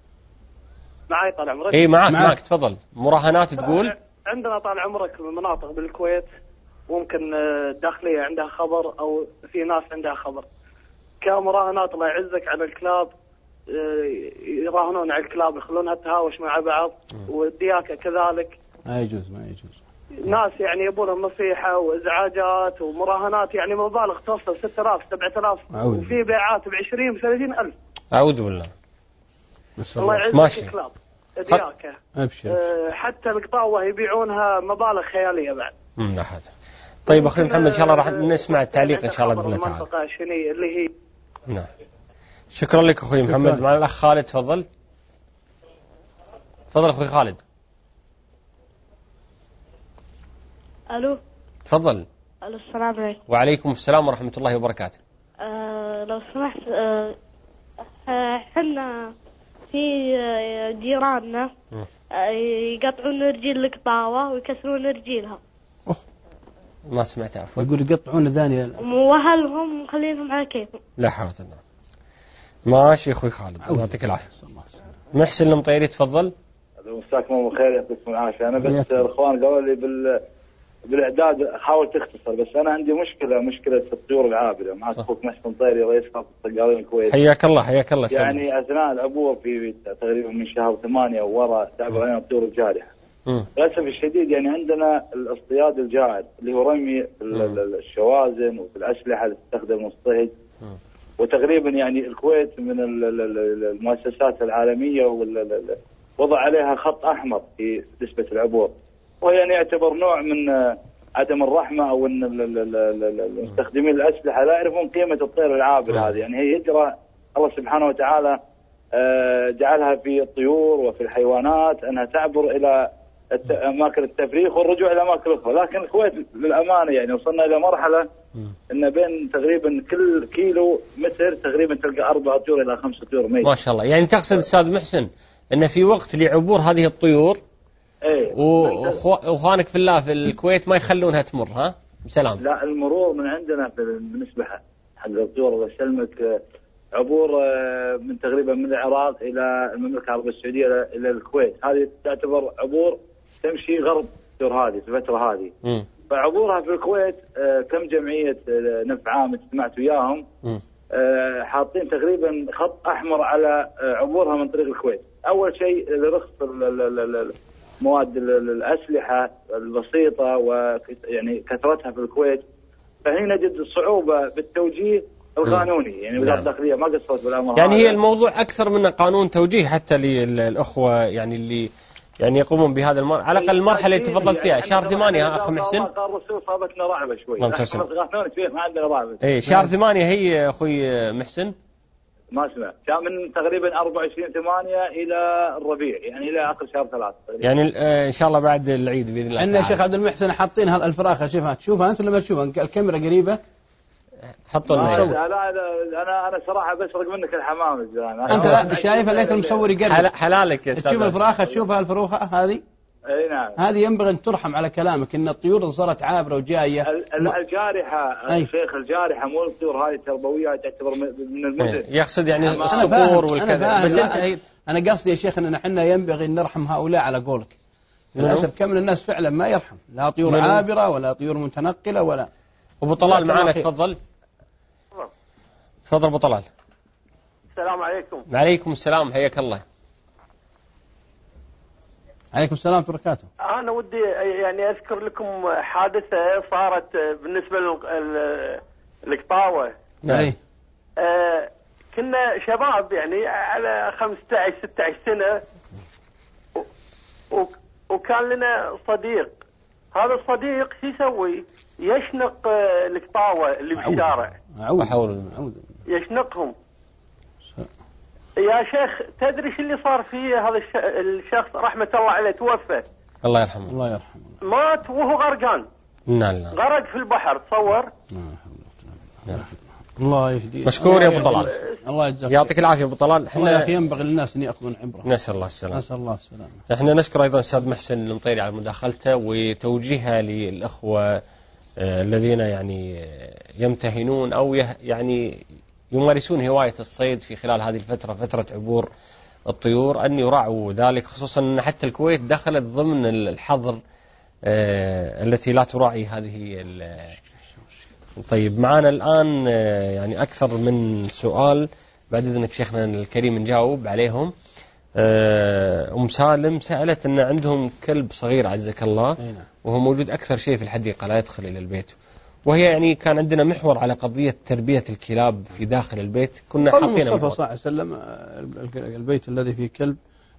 معي طال عمرك؟ اي معك تفضل. مراهنات تقول؟ عندنا طال عمرك مناطق بالكويت ممكن الداخلية عندها خبر أو في ناس عندها خبر كمراهنات الله يعزك على الكلاب، يراهنون على الكلاب يخلونها تهاوش مع بعض، والدياكة كذلك. ما يجوز ناس يعني يبون نصيحة وإزعاجات ومراهنات يعني مبالغ توصل 6000 7000 وفي بيعات ب20 30 ألف. أعوذ بالله. الله يعزك الكلاب دياكة. أبشر. حتى القطاوة يبيعونها مبالغ خيالية بعد. لا حاجة. طيب أخي محمد إن شاء الله راح نسمع التعليق إن شاء الله بإذن الله تعالى. المنطقة شنو اللي هي. نعم. شكرا لك أخوي محمد. معنا الأخ خالد. تفضل أخوي خالد. ألو. تفضل. ألو السلام عليكم. وعليكم السلام ورحمة الله وبركاته. لو سمحت، حنا في جيراننا يقطعون رجيل القطاوة ويكسرون رجيلها. ما سمعت عفوا. يقول يقطعون ذاني. وهل هم مخلينهم على كيفهم؟ لا حول ولا قوة. ماشي أخوي خالد الله يعطيك العافية. محسن المطيري. تفضل. مساكم الله خير يعطيكم العافية. أنا بس الإخوان قالوا لي بالإعداد حاول تختصر، بس أنا عندي مشكلة الطيور العابرة. معك أخوك محسن طيري رئيس خاصة الطيارين الكويت. حياك الله يعني أثناء العبور في تقريبا من شهر 8 وورا تعبر علينا الطيور الجارحة. للأسف الشديد يعني عندنا الاصطياد الجائر اللي هو رمي الشوازن والأسلحة اللي تستخدم الصيد، وتقريبا يعني الكويت من المؤسسات العالمية وضع عليها خط أحمر في نسبة العبور، وهي يعني يعتبر نوع من عدم الرحمة، أو أن المستخدمين الأسلحة لا يعرفون قيمة الطير العابر هذه. يعني هي هجرة الله سبحانه وتعالى جعلها في الطيور وفي الحيوانات أنها تعبر إلى أماكن التفريخ والرجوع إلى أماكن أخرى. لكن الكويت للأمانة يعني وصلنا إلى مرحلة أن بين تقريبا كل كيلو متر تقريبا تلقى 4 طيور إلى 5 طيور ميت. ما شاء الله. يعني تقصد أستاذ محسن أن في وقت لعبور هذه الطيور وأخوانك في الله في الكويت ما يخلونها تمر بسلام؟ لا، المرور من عندنا بالنسبة حق الطيور الله يسلمك عبور من تقريبا من العراق إلى المملكة العربية السعودية إلى الكويت، هذه تعتبر عبور تمشي غرب الطيور هذه في الفترة هذه. فعبورها في الكويت كم جمعية نفع عام اجتمعت وياهم حاطين تقريبا خط أحمر على عبورها من طريق الكويت. أول شيء لرخص مواد الأسلحة البسيطة ويعني كثرتها في الكويت، فهنا نجد صعوبة بالتوجيه القانوني. يعني وزارة الداخلية ما قصرت بالأمر. يعني هي الموضوع أكثر من قانون توجيه حتى للأخوة يعني اللي يعني يقومون بهذا على الأقل المرحلة اللي تفضلت فيها شهر 8 أخ محسن. قال الرسول صابتنا رعبة شوي. ما عندنا رعبة. إيه شهر 8 هي أخوي محسن. ما سمع كان من تقريبا 24/8 إلى الربيع، يعني إلى آخر شهر 3 يعني إن شاء الله بعد العيد بإذن الله. عندنا شيخ عبد المحسن حاطين هالفراخة تشوفها أنت لما تشوفها الكاميرا قريبة حطوا لنا. أنا صراحة بسرق منك الحمام أنت شايفها ليت المصور يقرب. حلالك يا أستاذ. تشوف الفراخة تشوفها الفروخة هذه. اي نعم. هذه ينبغي ان ترحم على كلامك ان الطيور صارت عابره وجايه. الجارحه الشيخ الجارحه مو الطيور هذه التربويه تعتبر من المزن. يقصد يعني الصقور والكذا. بس انا قصدي يا شيخ ان احنا ينبغي ان نرحم هؤلاء على قولك. للاسف كم من الناس فعلا ما يرحم، لا طيور عابره ولا طيور متنقله ولا. ابو طلال معنا تفضل. تفضل ابو طلال. السلام عليكم. وعليكم السلام حياك الله. عليكم السلام ورحمة الله وبركاته. أنا ودي يعني أذكر لكم حادثة صارت بالنسبة للقطاوة. نعم. كنا شباب يعني على 15-16 سنة وكان لنا صديق. هذا الصديق شو يسوي؟ يشنق القطاوة اللي بالشارع. يشنقهم. يا شيخ تدري شو اللي صار فيه؟ هذا الشخص رحمة الله عليه توفى. الله يرحمه. الله يرحمه. مات وهو غرقان. نعم. غرق في البحر تصور. الله يهديه. مشكور يا ابو طلال. الله يجزاك. يعطيك العافيه ابو طلال. احنا يا اخي ينبغي للناس ان ياخذون عبره. نسال الله السلامه. نسال الله السلامه. احنا نشكر ايضا الاستاذ محسن المطيري على مداخلته وتوجيهها للاخوه الذين يعني يمتهنون او يعني يمارسون هواية الصيد في خلال هذه الفترة، فترة عبور الطيور، أن يراعوا ذلك، خصوصا أن حتى الكويت دخلت ضمن الحظر التي لا تراعي هذه. طيب معنا الآن يعني أكثر من سؤال، بعد إذنك شيخنا الكريم نجاوب عليهم. أم سالم سألت أن عندهم كلب صغير عزك الله وهو موجود أكثر شيء في الحديقة لا يدخل إلى البيت، وهي يعني كان عندنا محور على قضية تربية الكلاب في داخل البيت. كنا حاطين المصطفى صلى الله عليه وسلم البيت الذي فيه كلب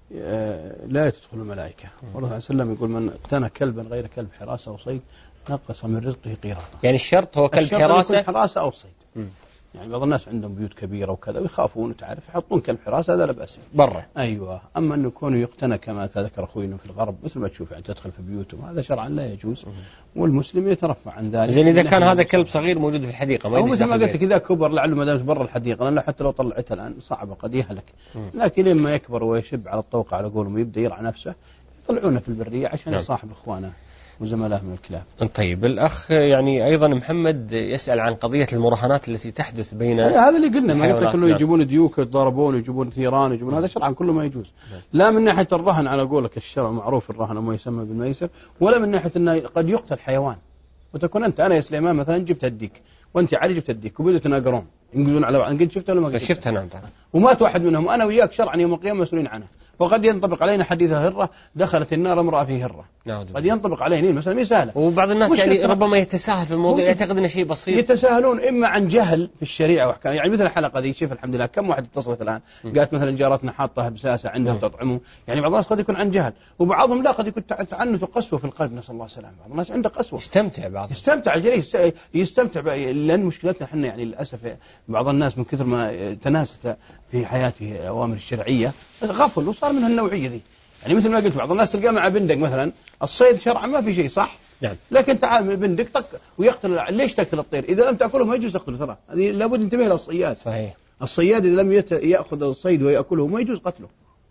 لا تدخل الملائكة. والله صلى الله عليه وسلم يقول من اقتنى كلبا غير كلب حراسة أو صيد نقص من رزقه قيراطا. يعني الشرط هو كلب حراسة أو صيد. يعني بعض الناس عندهم بيوت كبيرة وكذا ويخافون تعرف يحطون كلب حراسة، هذا لا بأس برا. أيوة. أما أنه يكون يقتنى كما ذكر أخوينا في الغرب مثل ما تشوف يعني تدخل في بيوتهم، هذا شرعا لا يجوز، والمسلم يترفع عن ذلك. زين إذا كان هذا كلب صغير موجود في الحديقة ما مثل ما قلت لك إذا كبر لعله ما دامش برا الحديقة، لأنه حتى لو طلعته الآن صعبة قد يهلك. لكن لما يكبر ويشب على الطوق على قولهم ويبدأ يرعى نفسه يطلعونه في البرية عشان يصاحب إخوانه وزملائه من الكلاب. طيب الأخ يعني أيضا محمد يسأل عن قضية المراهنات التي تحدث بين هذا اللي قلنا ما قلت كله يجيبون ديوك يتضاربون يجيبون ثيران يجيبون، هذا شرعا كله ما يجوز. لا من ناحية الرهن على قولك الشرع معروف الرهن وما يسمى بالميسر، ولا من ناحية أنه قد يقتل حيوان وتكون أنا يا سليمان مثلا جبت هديك وأنت علي جبت هديك وبدأوا يتناقرون ينقزون على بعض، قد شفتها ولا ما قد شفتها؟ نعم. ومات واحد منهم أنا وياك شرعا يوم القيامة مسؤولين عنه. وقد ينطبق علينا حديث هرة دخلت النار امرأة في هرة. قد ينطبق علينا المسألة مش سهلة. وبعض الناس يعني ربما يتساهل في الموضوع، يعتقد انه شيء بسيط. يتساهلون اما عن جهل في الشريعة واحكام. يعني مثل الحلقة ذي شوف الحمد لله كم واحد اتصلت الآن قالت مثلا جارتنا حاطها بساسة عندها تطعمه. يعني بعض الناس قد يكون عن جهل وبعضهم لا قد يكون تعنت وقسوة في القلب نسأل الله السلامة. بعض الناس عنده قسوة يستمتع جليس يستمتع لأن مشكلتنا احنا يعني للأسف بعض الناس من كثر ما تناست في حياته أوامر الشرعية غفل وصار منها النوعية ذي. يعني مثل ما قلت بعض الناس تلقاه مع بندق مثلا الصيد شرعا ما في شيء صح. نعم. لكن تعال من بندق طق ويقتل. ليش تقتل الطير؟ إذا لم تأكله ما يجوز تقتله، ترى هذه لابد ننتبه للصياد. صحيح. الصياد إذا لم يأخذ الصيد ويأكله ما يجوز قتله.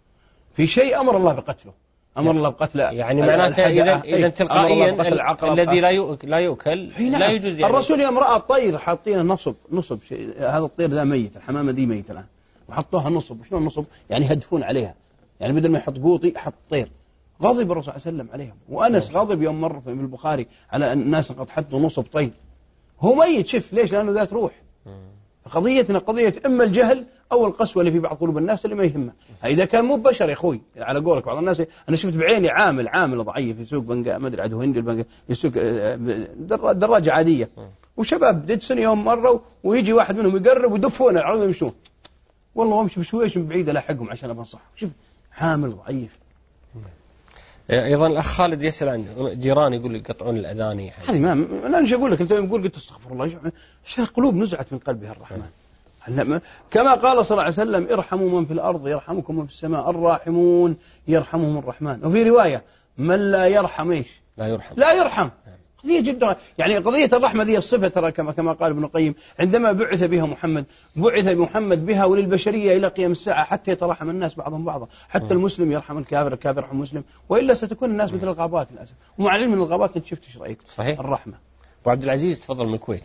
في شيء أمر الله بقتله. أمر الله بقتله. يعني معناته إذا تلقائيا الذي لا يؤكل لا يجوز. يعني الرسول يوم رأى الطير حاطين نصب شيء، هذا الطير ذا ميت، الحمامة ذي ميت الآن وحطوها نصب. وشلون نصب؟ يعني يهدفون عليها، يعني بدل ما يحط قوطي حط طير غضب الرسول صلى الله عليه وسلم عليهم. وأنس غضب يوم مر في البخاري على الناس قد حطوا نصب طين، هو ميت. شف ليش؟ لأنه ذات روح. قضيتنا قضية إما الجهل أو القسوة اللي في بعض قلوب الناس اللي ما يهمه. إذا كان مو بشر يا أخوي على قولك، بعض الناس أنا شفت بعيني عامل ضعيف يسوق بنقا ما أدري عاد هندي البنقا، يسوق دراجة عادية، وشباب ديدسون يوم مروا ويجي واحد منهم يقرب ويدفون العربية يمشون، والله أمشي بشويش من بعيد ألاحقهم عشان أبنصحهم. شوف عامل ضعيف. أيضا الأخ خالد يسأل عن جيران يقول يقطعون الأذاني. هذه ما أنا مش أقول لك، أنت يقول قلت استغفر الله، شيء قلوب نزعت من قلبها الرحمن. كما قال صلى الله عليه وسلم ارحموا من في الأرض يرحمكم من في السماء، الراحمون يرحمهم الرحمن. وفي رواية من لا يرحم إيش؟ لا يرحم. قضية جدا يعني قضية الرحمة ذي الصفة ترى كما قال ابن القيم عندما بعث محمد بها وللبشرية إلى قيام الساعة حتى يترحم الناس بعضهم بعضا، حتى المسلم يرحم الكافر، الكافر يرحم المسلم، وإلا ستكون الناس مثل الغابات للأسف. ومع العلم من الغابات أنت شفت إيش رأيك؟ صحيح. الرحمة. أبو عبد العزيز تفضل من الكويت.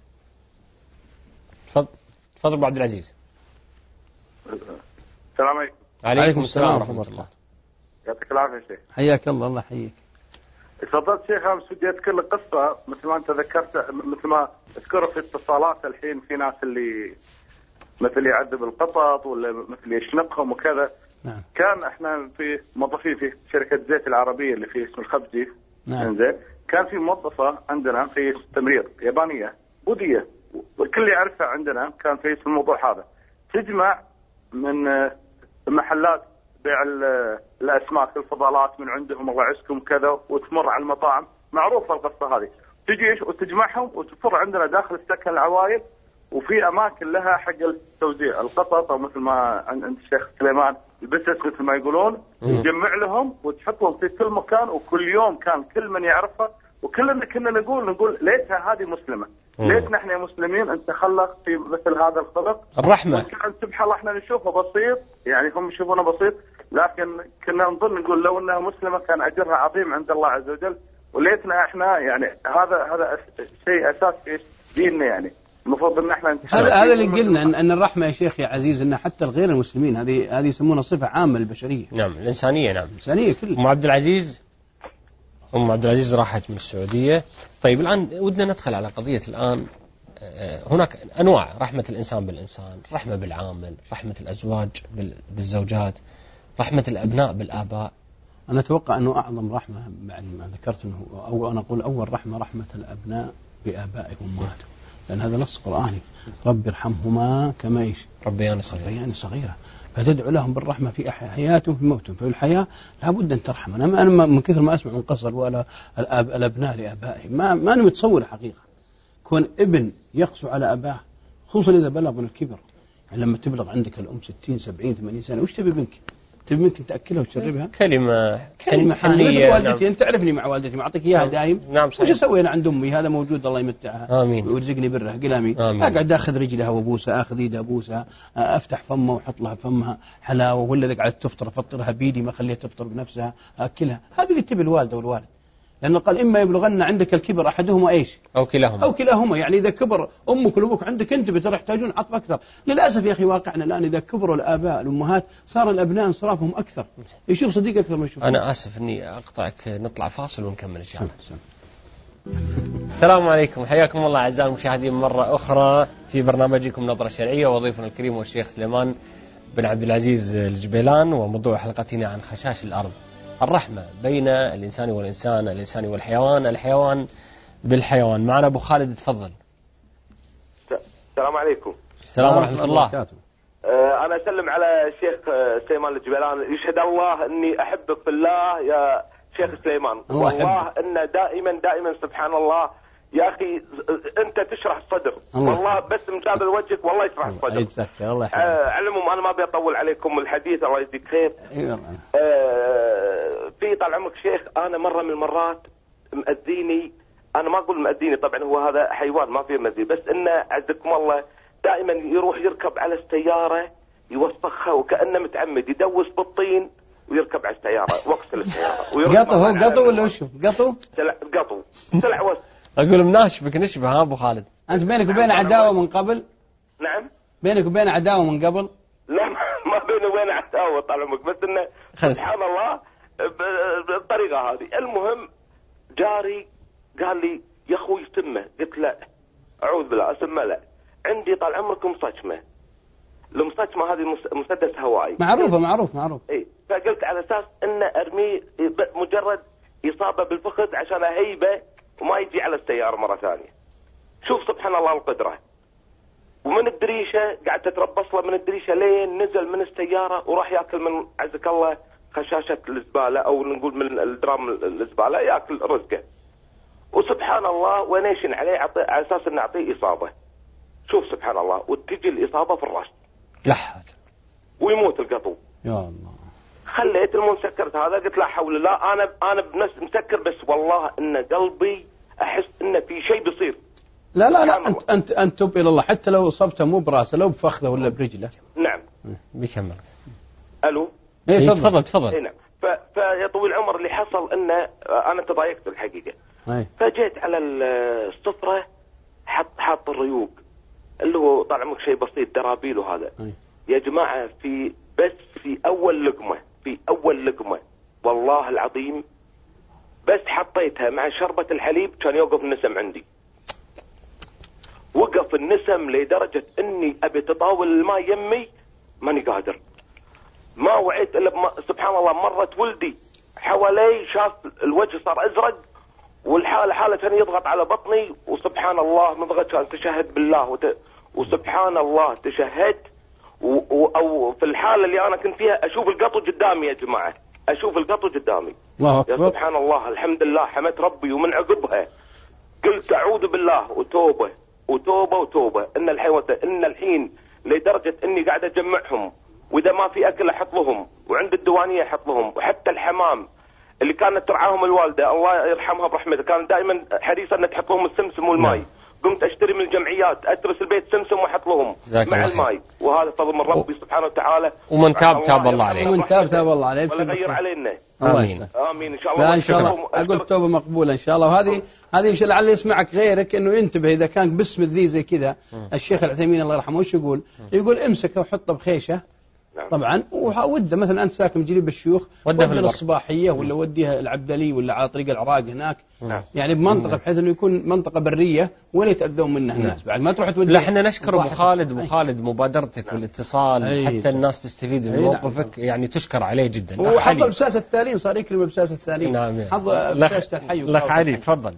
تفضل أبو عبد العزيز. السلام عليكم. عليكم السلام ورحمة الله. يعطيك العافية شيخ. حياك الله. الله يحييك. تفضلت شيخ، أنا بدي أذكر لك قصة مثل ما أنت ذكرت، مثل ما أذكر في اتصالات الحين في ناس اللي مثل يعذب القطط ولا مثل يشنقهم وكذا. نعم. كان احنا في موظفين في شركة زيت العربية اللي في اسم الخبزي. نعم. انزين، كان في موظفة عندنا في تمرير يابانية بوذية، والكل يعرفها عندنا، كان في الموضوع هذا تجمع من محلات بيع الأسماك الفضلات من عندهم الله يعزكم كذا، وتمر على المطاعم، معروفة القصة هذه، تجي وتجمعهم وتفر عندنا داخل السكن العوائل، وفي أماكن لها حق التوزيع القطط، أو مثل ما عند الشيخ سليمان البسس مثل ما يقولون، تجمع لهم وتحطهم في كل مكان، وكل يوم كان كل من يعرفها، وكلنا كنا نقول ليتها هذه مسلمة، ليتنا احنا مسلمين انت خلق في مثل هذا الخلق الرحمة. كان سبحان الله احنا نشوفه بسيط، يعني هم يشوفونه بسيط، لكن كنا نظن نقول لو انها مسلمة كان اجرها عظيم عند الله عز وجل، وليتنا احنا يعني هذا شيء اساس في ديننا، يعني المفروض ان احنا هذا اللي قلنا ان الرحمة يا شيخ يا عزيز ان حتى الغير المسلمين هذه يسمونها صفة عامة للبشرية. نعم الإنسانية. نعم الإنسانية كلها. أم عبد العزيز راحت من السعودية. طيب الآن ودنا ندخل على قضية الآن، هناك أنواع رحمة الإنسان بالإنسان، رحمة بالعامل، رحمة الأزواج بالزوجات، رحمة الأبناء بالآباء. أنا أتوقع أنه أعظم رحمة بعد ما ذكرت أنه أو أنا أقول أول رحمة الأبناء بآبائهم وأمهاتهم، لأن هذا نص قرآني، رب ارحمهما كما إيش ربياني صغيرة، فتدعو لهم بالرحمة في حياتهم في موتهم. في الحياة لابد أن ترحم. أنا من كثر ما أسمع من قصر ولا الأبناء لآبائهم ما أنا متصور حقيقة كون ابن يقسو على أباه، خصوصا إذا بلغ من الكبر. يعني لما تبلغ عندك الأم 60 70 80 سنة، وش تبي منك؟ تبي منك تأكلها وتشربها؟ كلمة حنية. والدتي نعم. أنت تعرفني مع والدتي، معطيك إياها دايم. نعم وش أسوي أنا عند أمي؟ هذا موجود الله يمتعها. آمين. ويرزقني برها. قل آمين. أقعد أخذ رجلها وأبوسها، أخذ إيدها أبوسها، أفتح فمها وأحط لها فمها حلاوة، ولا إذا قعدت تفطر أفطرها بيدي ما خليها تفطر بنفسها أكلها. هذه اللي تبي الوالدة والوالد، لأنه قال إما يبلغن عندك الكبر أحدهما إيش أو كلاهما. يعني إذا كبر أمك وأبوك عندك أنت بترى يحتاجون عطف أكثر. للأسف يا أخي واقعنا الآن إذا كبروا الآباء الأمهات صار الأبناء انصرافهم أكثر، يشوف صديق أكثر ما يشوف. أنا آسف إني أقطعك، نطلع فاصل ونكمل إن شاء الله. السلام عليكم، حياكم الله أعزائي المشاهدين مرة أخرى في برنامجكم نظرة شرعية، وضيفنا الكريم هو الشيخ سليمان بن عبد العزيز الجبيلان، وموضوع حلقتنا عن خشاش الأرض، الرحمة بين الإنسان والإنسان، الإنسان والحيوان، الحيوان بالحيوان. معنا أبو خالد، تفضل. السلام عليكم. السلام ورحمة الله. أنا أسلم على الشيخ سليمان الجبيلان. يشهد الله أني أحبك في الله يا شيخ سليمان، والله أن دائما سبحان الله يا أخي أنت تشرح الصدر، والله بس مشابه وجهك والله يشرح الصدر. علمهم أنا ما بيطول عليكم الحديث، الله يجزيك خير. في طال عمرك شيخ، أنا مرة من المرات مأذيني، أنا ما أقول مأذيني طبعا هو هذا حيوان ما فيه مأذي، بس إنه عزكم الله دائما يروح يركب على السيارة يوسخها وكأنه متعمد، يدوس بالطين ويركب على السيارة ويغسل السيارة. قطو ولا وشو؟ قطو سلع وسخ. أقول مناشبك نشبه. ها أبو خالد، أنت بينك وبين عداوة من قبل؟ نعم بينك وبين عداوة من قبل؟ لا ما بيني وبين عداوة طال عمرك، بس إنه سبحان الله بالطريقة هذه. المهم جاري قال لي يا أخوي سمه، قلت لا أعوذ بالله أسمه لا، عندي طال عمركم مصجمة. المصجمة هذه مسدس هوائي معروف اي، فقلت على اساس ان ارميه مجرد اصابه بالفخذ عشان اهيبه وما يجي على السياره مره ثانيه. شوف سبحان الله القدره. ومن الدريشه قعدت اتربص له من الدريشه لين نزل من السياره وراح ياكل من عزك الله خشاشه الزباله او نقول من الدرام الزباله، ياكل رزقه. وسبحان الله ونيشن عليه على اساس انه اعطيه اصابه. شوف سبحان الله، وتجي الاصابه في الراس لا حول، ويموت القطو. يا الله. خليت المسكرت هذا، قلت لا حول الله، انا بنفس مسكر، بس والله ان قلبي احس ان في شيء بيصير. لا انت تب الى الله، حتى لو اصبته مو براسه، لو بفخذه ولا برجله. نعم. بيكمل. الو. ايه تفضل. اي نعم. فيا طويل العمر اللي حصل انه انا تضايقت الحقيقه. فجيت على السفره حاط الريوق اللي هو طال عمرك شيء بسيط درابيل وهذا. يا جماعه في اول لقمه والله العظيم بس حطيتها مع شربة الحليب كان يوقف النسم عندي. وقف النسم لدرجة اني ابي تطاول الماء يمي ماني قادر. ما وعيت الا سبحان الله مرت ولدي حوالي شاف الوجه صار ازرق والحالة كان يضغط على بطني، وسبحان الله نضغط كان تشهد بالله وسبحان الله تشهدت. او في الحالة اللي انا كنت فيها اشوف القطو قدامي يا جماعة، اشوف القطو قدامي. الله أكبر. يا سبحان الله الحمد لله حمدت ربي. ومن عقبها قلت اعوذ بالله وتوبة وتوبة وتوبة ان الحين لدرجة اني قاعد اجمعهم، واذا ما في اكل احط لهم، وعند الديوانية احط لهم، وحتى الحمام اللي كانت ترعاهم الوالدة الله يرحمها برحمتها كانت دائما حريصة ان تحط لهم السمسم والماء. قمت اشتري من الجمعيات اترس البيت سمسم واحط لهم مع الماء، وهذا فضل من ربي سبحانه وتعالى. ومن تاب الله عليه. تاب الله عليه. ولا غير علينا. امين ان شاء الله. لا ان شاء الله اقول توبه مقبوله ان شاء الله. وهذه لعل يسمعك غيرك انه ينتبه اذا كان باسم ذي زي كذا. الشيخ العثيمين الله يرحمه وش يقول امسكه وحطه بخيشه. طبعا وده مثلا انت ساكن جريب الشيوخ وديه الصباحيه ولا وديها العبدلي ولا على طريق العراق هناك. يعني بمنطقه بحيث انه يكون منطقه بريه ولا يتاذون منها الناس بعد ما تروح تودي. لا احنا نشكر ابو خالد مبادرتك والاتصال حتى الناس تستفيد من موقفك. يعني تشكر عليه جدا. وحظ بساس الثانيين صار يكرم بساس الثانيين. نعم. حظ بساسة الحي. لك علي تفضل.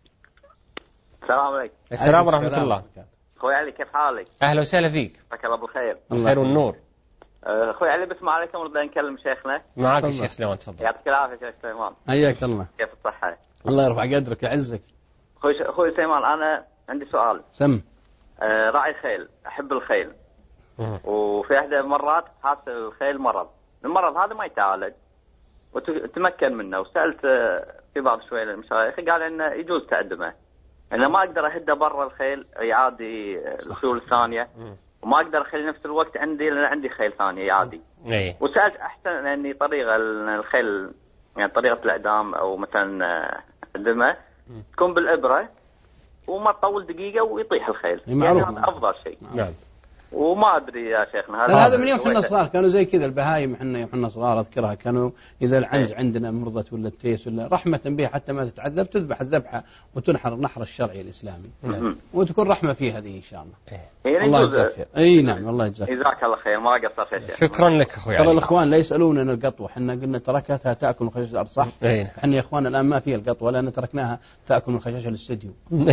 السلام عليكم. السلام ورحمه الله. اخوي علي كيف حالك؟ اهلا وسهلا فيك. مساك الله بالخير. الخير والنور. اخوي علي بسمع عليكم ورد نكلم شيخنا. معك الشيخ سليمان تفضل. يعطيك العافيه شيخ سليمان. حياك الله. كيف الصحه؟ الله يرفع قدرك يعزك. اخوي سليمان انا عندي سؤال. سم. راعي خيل، احب الخيل. وفي احدى المرات حاصل الخيل مرض، المرض هذا ما يتعالج وتمكن منه. وسالت في بعض شويه المشايخ قال انه يجوز تقدمه. انا ما اقدر اهده برا الخيل عادي الخيول الثانيه، وما اقدر اخلي نفس الوقت عندي لان عندي خيل ثانيه عادي. وسالت احسن اني طريقه الخيل يعني طريقه الاعدام او مثلا الدمه تكون بالابره وما تطول دقيقه ويطيح الخيل. يعني هذا افضل شيء. نعم. وما ادري يا شيخنا هذا من يوم حنا صغار كانوا زي كذا البهايم. احنا يوم حنا صغار اذكرها كانوا اذا العنز عندنا مرضت ولا التيس ولا رحمه بها حتى ما تتعذب تذبح الذبحه وتنحر النحر الشرعي الاسلامي. وتكون رحمه فيها هذه ان شاء الله. الله يجزاك خير. اي نعم الله يجزاك. جزاك الله خير ما قصرت يا شيخ. شكرا لك اخوي. ترى الاخوان لا يسالون عن القطوه. احنا قلنا تركتها تاكل من خشاش الارض صح؟ احنا يا اخوان الان ما فيها القطوه لان تركناها تاكل من خشاش الاستديو.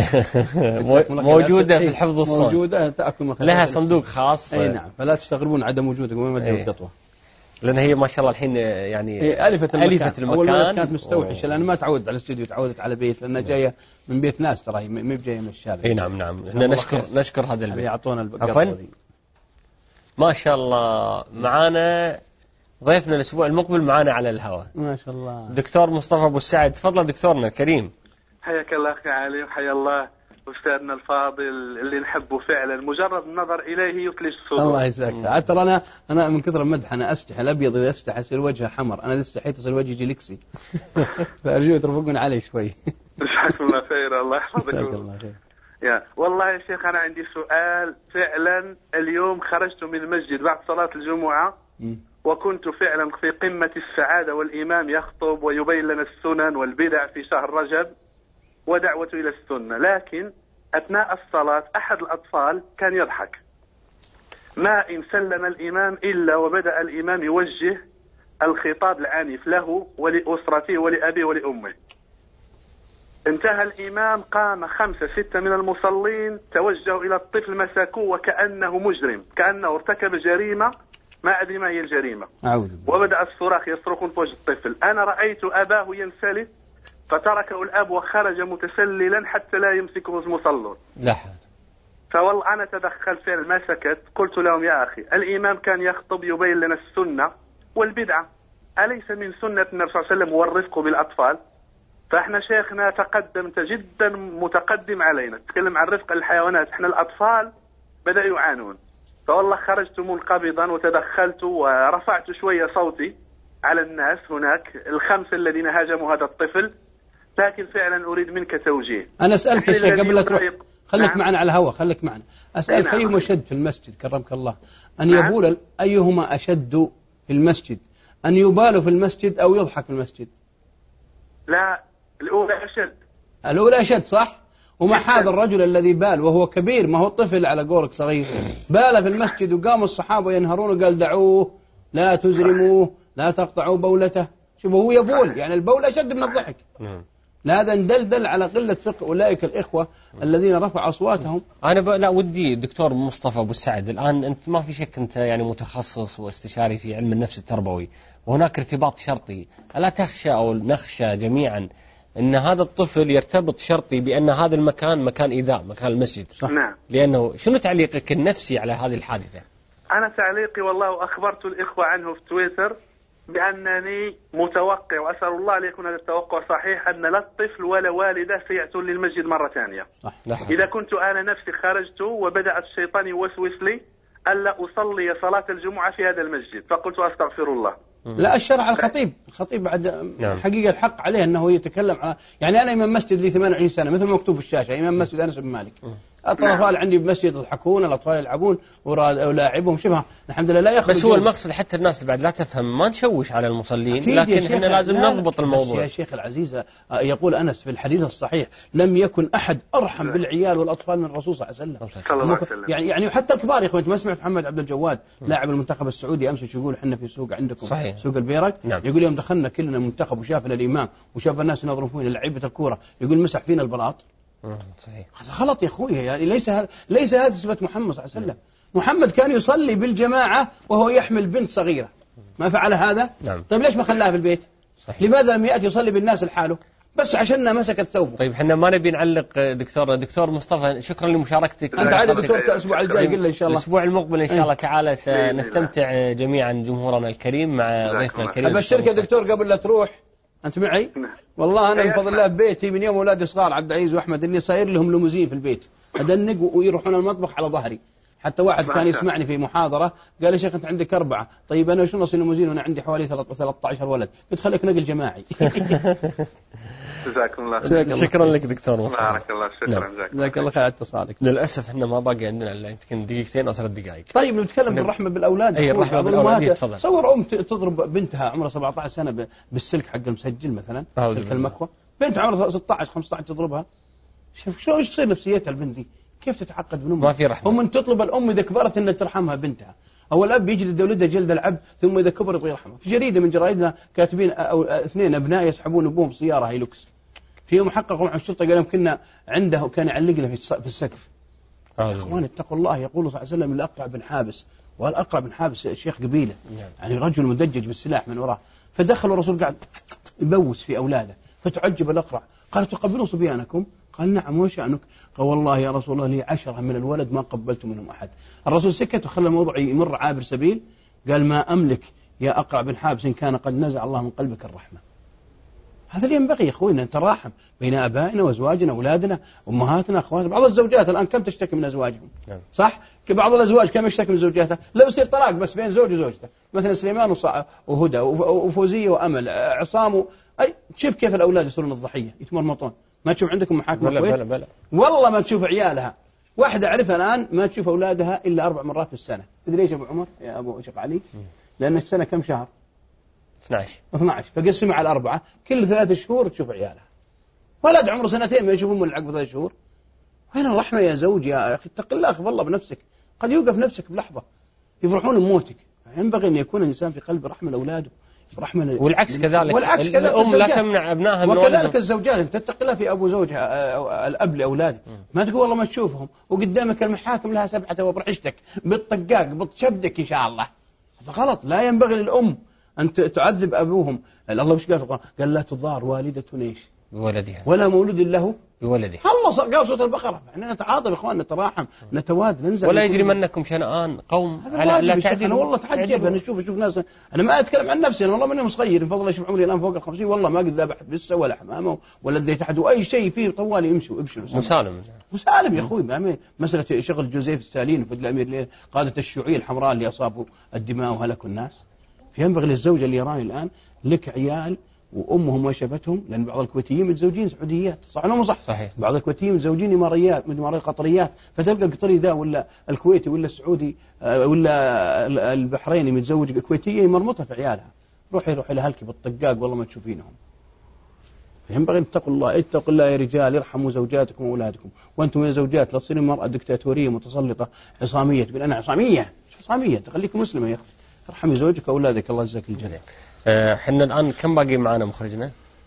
موجوده في الحفظ الصوت. موجوده تاكل من خشاش. لها صندوق خاص. اي نعم. فلا تستغربون عدم وجودك وما مدوا القطوه. لان هي ما شاء الله الحين يعني الفت المكان. اول ما كانت مستوحشه لان ما تعودت على الاستوديو تعودت على بيت لانها جايه من بيت ناس ترى ما جايه من الشارع. اي نعم. احنا نشكر هذا البيت. يعطونا القطوه. ما شاء الله. معانا ضيفنا الاسبوع المقبل معانا على الهواء. ما شاء الله. دكتور مصطفى ابو السعد. تفضل دكتورنا الكريم. حياك الله اخي علي وحيا الله أستاذنا الفاضل اللي نحبه فعلا مجرد النظر إليه يثلج الصدور. الله يجزاك. حتى أنا من كثر المدح أنا أستحي الأبيض إذا أستحي يصير وجهه حمر. أنا إذا استحيت يصير وجهي جيلكسي. فأرجو ترفقون علي شوي. جزاكم الله خير. الله يحفظك. الله خير. يا والله يا شيخ أنا عندي سؤال. فعلا اليوم خرجت من المسجد بعد صلاة الجمعة وكنت فعلا في قمة السعادة، والإمام يخطب ويبين لنا السنن والبدع في شهر رجب ودعوة إلى السنة. لكن أثناء الصلاة أحد الأطفال كان يضحك، ما إن سلم الإمام إلا وبدأ الإمام يوجه الخطاب العنيف له ولأسرته ولأبيه ولأمه. انتهى الإمام، قام 5 6 من المصلين توجهوا إلى الطفل مسكوه وكأنه مجرم، كأنه ارتكب جريمة ما أدري ما هي الجريمة، وبدأ الصراخ يصرخون في وجه الطفل. أنا رأيت أباه ينسلت فتركه الأب وخرج متسللا حتى لا يمسكه المصلون. لا. فوالله أنا تدخلت فعلا، ما سكت. قلت لهم يا أخي الإمام كان يخطب يبين لنا السنة والبدعة، أليس من سنة النبي صلى الله عليه وسلم هو الرفق بالأطفال؟ فإحنا شيخنا تقدمت جدا متقدم علينا، تتكلم عن رفق الحيوانات، إحنا الأطفال بدأوا يعانون. فوالله خرجت منقبضا وتدخلت ورفعت شوية صوتي على الناس هناك ال5 الذين هاجموا هذا الطفل. لكن فعلا أريد منك توجيه. أنا أسألك يا شيخ قبل لا تروح، خليك معنا على الهواء، خليك معنا. أسألك أيهما أشد في المسجد كرمك الله، أن يبول أيهما أشد في المسجد، أن يبال في المسجد أو يضحك في المسجد؟ لا، الأولى أشد. الأولى أشد صح؟ ومع هذا الرجل الذي بال وهو كبير، ما هو طفل على قولك صغير، بال في المسجد وقام الصحابة ينهرون وقال دعوه لا تزرموه لا تقطعوا بولته. شوفوا هو يبول، يعني البول أشد من الضحك. لا هذا ندلدل على قلة فقه أولئك الإخوة الذين رفعوا أصواتهم. أنا لا ودي دكتور مصطفى أبو السعد، الآن أنت ما في شك أنت يعني متخصص واستشاري في علم النفس التربوي، وهناك ارتباط شرطي. ألا تخشى أو نخشى جميعا أن هذا الطفل يرتبط شرطي بأن هذا المكان مكان إيذاء، مكان المسجد؟ صح. نعم. لأنه شنو تعليقك النفسي على هذه الحادثة؟ أنا تعليقي والله أخبرت الإخوة عنه في تويتر بأنني متوقع، وأسأل الله أن يكون هذا التوقع صحيح، أن لا الطفل ولا والده سيأتون للمسجد مرة ثانية. إذا كنت أنا نفسي خرجت وبدأ الشيطان يوسوس لي ألا أصلي صلاة الجمعة في هذا المسجد، فقلت أستغفر الله. لا الشرع الخطيب بعد حقيقة الحق عليه أنه يتكلم على، يعني أنا إمام مسجد لي 28 سنة مثل ما مكتوب في الشاشة، إمام مسجد أنس بن مالك. الأطفال عندي بمسجد يضحكون، الأطفال يلعبون ولاعبهم شبه الحمد لله لا يخرجون. بس هو المقصد حتى الناس بعد لا تفهم، ما نشوش على المصلين، لكن احنا لازم نضبط الموضوع. يا شيخ العزيز يقول أنس في الحديث الصحيح لم يكن أحد أرحم بالعيال والأطفال من الرسول صلى الله عليه وسلم. يعني حتى الكبار يا أخوان، ما سمعت محمد عبد الجواد لاعب المنتخب السعودي أمس شو يقول إحنا في سوق عندكم صحيح. سوق البيرك يقول يوم دخلنا كلنا المنتخب وشافنا الإمام وشاف الناس ينظرون فينا لعيبة الكورة، يقول مسح فينا البلاط. صحيح. هذا غلط يا أخوي، يعني ليس هذا صفة محمد صلى الله عليه وسلم. محمد كان يصلي بالجماعة وهو يحمل بنت صغيرة، ما فعل هذا؟ طيب ليش ما خلاها في البيت؟ صحيح. لماذا لم يأتي يصلي بالناس لحاله؟ بس عشاننا مسكت ثوبه. طيب احنا ما نبي نعلق. دكتور مصطفى شكرا لمشاركتك. انت عاد دكتور الاسبوع الجاي قل ان شاء الله. الاسبوع المقبل ان شاء الله تعالى سنستمتع جميعا جمهورنا الكريم مع ضيفنا الكريم. ابشرك يا دكتور قبل لا تروح، انت معي؟ والله انا بفضل الله ببيتي من يوم اولادي صغار عبد العزيز واحمد اللي صاير لهم ليموزين في البيت، ادنق ويروحون المطبخ على ظهري. حتى واحد كان يسمعني في محاضرة قال يا شيخ أنت عندك 4، طيب أنا شو نصي ليموزين وأنا عندي حوالي 13 ولد؟ قلت خليك نقل جماعي. جزاكم الله. شكرا لك دكتور مصطفى. بارك الله. شكرا. جزاك الله خير على اتصالك. للأسف احنا ما باقي عندنا إلا يمكن دقيقتين أو 3 دقائق. طيب نتكلم بالرحمة بالأولاد. أي الرحمة بالأولاد. صور أم تضرب بنتها عمرها 17 سنة بالسلك حق المسجل مثلا، سلك المكوى، بنت عمرها 16 15 تضربها. شو ايش تصير نفسيتها البنت دي؟ كيف تتعقد من أمها؟ ما في رحمة. هم تطلب الأم إذا كبرت أن ترحمها بنتها، أو الأب يجلد ولده جلد العبد ثم إذا كبر يبغى يرحمه. في جريدة من جرائدنا كاتبين 2 أبناء يسحبون أبوهم سيارة هيلوكس، في يوم حققوا مع الشرطة قال لهم كنا عنده كان يعلقنا في السقف. أخوان اتقوا الله. يقول صلى الله عليه وسلم الأقرع بن حابس، والأقرع بن حابس شيخ قبيلة يعني رجل مدجج بالسلاح من وراه، فدخل الرسول قاعد يبوس في أولاده، فتعجب الأقرع قال تقبلوا صبيانكم؟ قال نعم وشأنك؟ قال والله يا رسول الله لي 10 من الولد ما قبلت منهم أحد. الرسول سكت وخلى الموضوع يمر عابر سبيل، قال ما أملك يا أقرع بن حابس إن كان قد نزع الله من قلبك الرحمة. هذا اللي ينبغي يا أخوينا، أن نتراحم بين أبائنا وأزواجنا أولادنا أمهاتنا أخواتنا. بعض الزوجات الآن كم تشتكي من أزواجهم؟ صح؟ بعض الأزواج كم يشتكي من زوجاتها؟ لا يصير طلاق بس بين زوج وزوجته، مثلا سليمان وهدى وفوزية وأمل عصام أي شوف كيف الأولاد يصيرون الضحية يتمرمطون. ما تشوف عندكم محاكم الكويت؟ بلا. والله ما تشوف عيالها. واحدة أعرفها الآن ما تشوف أولادها إلا 4 مرات في السنة. تدري ليش يا أبو عمر يا أبو شيخ علي؟ لأن السنة كم شهر؟ 12 فقسمها على 4 كل 3 شهور تشوف عيالها. ولد عمره 2 ما يشوفون من العقب 3 شهور. وين الرحمة يا زوج يا أخي؟ اتق الله أخف الله بنفسك. قد يوقف نفسك بلحظة يفرحون بموتك. ينبغي أن يكون الإنسان في قلب رحمة لأولاده. والعكس كذلك الأم لا تمنع أبنائها من وكذلك الزوجات. أنت تتق الله في أبو زوجها الأب لأولاده. ما تقول والله ما تشوفهم وقدامك المحاكم لها 7 وبرعشتك بالطقاق بتشبدك إن شاء الله. هذا غلط. لا ينبغي للأم أن تعذب أبوهم. الله وش قال في القرآن؟ قال لا تضار والدة إيش بولدها ولا مولود له بولده. الله قال سورة البقرة. احنا نتعاطف يا اخوان، نتراحم، نتواد، ننزل. ولا يجرمنكم شنآن قوم على لا تعدلوا. انا والله تعجب. انا اشوف ناس. انا ما اتكلم عن نفسي، انا والله ماني صغير، من فضل اشوف عمري الان فوق ال50 والله ما قد ذبحت بسه ولا حمامه ولا ذيت احد واي شيء فيه طوالي يمشوا مسالم يا اخوي. مساله شغل جوزيف ستالين وفد الامير قاده الشيوعيه الحمراء اللي اصابوا الدماء وهلكوا الناس. فينبغي للزوج الايراني الان لك عيال وأمهم ما شافتهم، لأن بعض الكويتيين متزوجين سعوديات، صح ولا مو صح؟ صحيح. بعض الكويتيين متزوجين إماريات قطريات، فتلقى القطري ذا ولا الكويتي ولا السعودي ولا البحريني متزوج كويتية مرمطة في عيالها. روحي لهلك بالطقاق والله ما تشوفينهم. ينبغي أن اتقوا الله يا رجال، ارحموا زوجاتكم وأولادكم. وأنتم يا زوجات لا تصيرين مرأة دكتاتورية متسلطة عصامية تقول أنا عصامية. عصامية تخليك مسلمة يا أخي. ارحمي زوجك وأولادك الله يجزاك الجزاء. حنا الآن كم باقي معنا مخرجنا؟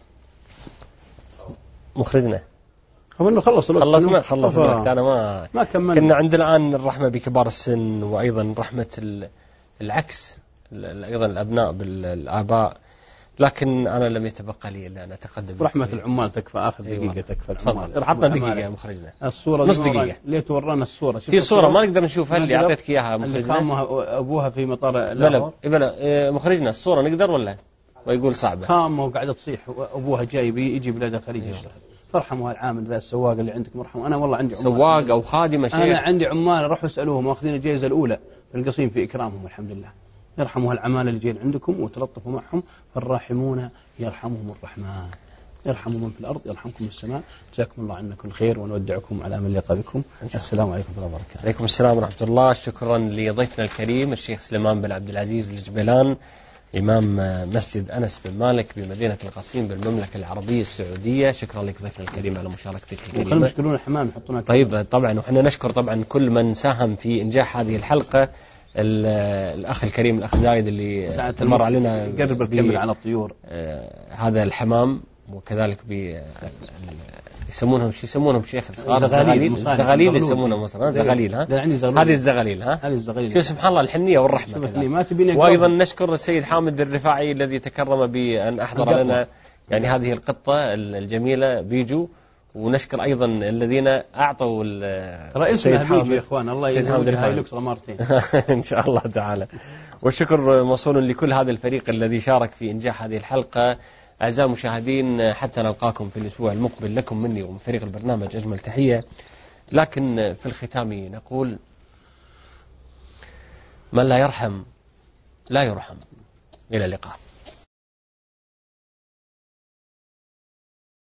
خلصنا الوقت. أنا ما كملنا. كنا عندنا الآن الرحمة بكبار السن، وأيضا رحمة العكس أيضا الأبناء بالآباء، لكن أنا لم يتبقى لي إلا أن أتقدم. رحمة العمال تكفى. آخر دقيقة تكفى العمال. عطنا دقيقة يا مخرجنا. الصورة نص دقيقة. ليه تورانا الصورة؟ في صورة ما نقدر نشوفها اللي أعطيتك إياها مخرجنا. اللي خامها أبوها في مطار بلا مخرجنا الصورة نقدر ولا؟ ويقول صعبة. خامة وقاعدة تصيح وأبوها جاي يجي بلاد الخليج يشتغل. فارحموا العامل ذا السواق اللي عندكم ارحموا. أنا والله عندي سواق أو خادمة شيء. أنا عندي عمال راحوا اسألوهم واخذين الجائزة الأولى في القصيم في إكرامهم الحمد لله. يرحموا العمال اللي جايين عندكم وتلطفوا معهم. فالراحمون يرحمهم الرحمن. يرحموا من في الأرض يرحمكم في السماء. جزاكم الله عنا كل خير ونودعكم على من يلقى بكم. السلام عليكم ورحمة الله وبركاته. عليكم السلام ورحمة الله. شكرا لضيفنا الكريم الشيخ سليمان بن عبد العزيز الجبيلان، إمام مسجد أنس بن مالك بمدينة القصيم بالمملكة العربية السعودية. شكرا لك ضيفنا الكريم على مشاركتك الكريمة. وخلوا يشكرون الحمام يحطونها. طيب طبعا، وحنا نشكر طبعا كل من ساهم في إنجاح هذه الحلقة. الأخ الكريم الأخ زايد اللي مر علينا قرب الكمل على الطيور هذا الحمام، وكذلك يسمونهم شيخ الصغار الزغاليل يسمونهم مصر زغاليل. هذه الزغاليل شو سبحان الله الحنية والرحمة. وأيضا نشكر السيد حامد الرفاعي الذي تكرم بأن أحضر لنا يعني هذه القطة الجميلة بيجو. ونشكر أيضا الذين أعطوا رئيسنا بيجو يا إخوان، الله يجزاهم لكس مرتين إن شاء الله تعالى. والشكر موصول لكل هذا الفريق الذي شارك في إنجاح هذه الحلقة. أعزائي المشاهدين، حتى نلقاكم في الأسبوع المقبل، لكم مني ومن فريق البرنامج أجمل تحية. لكن في الختام نقول: من لا يرحم لا يرحم. إلى اللقاء.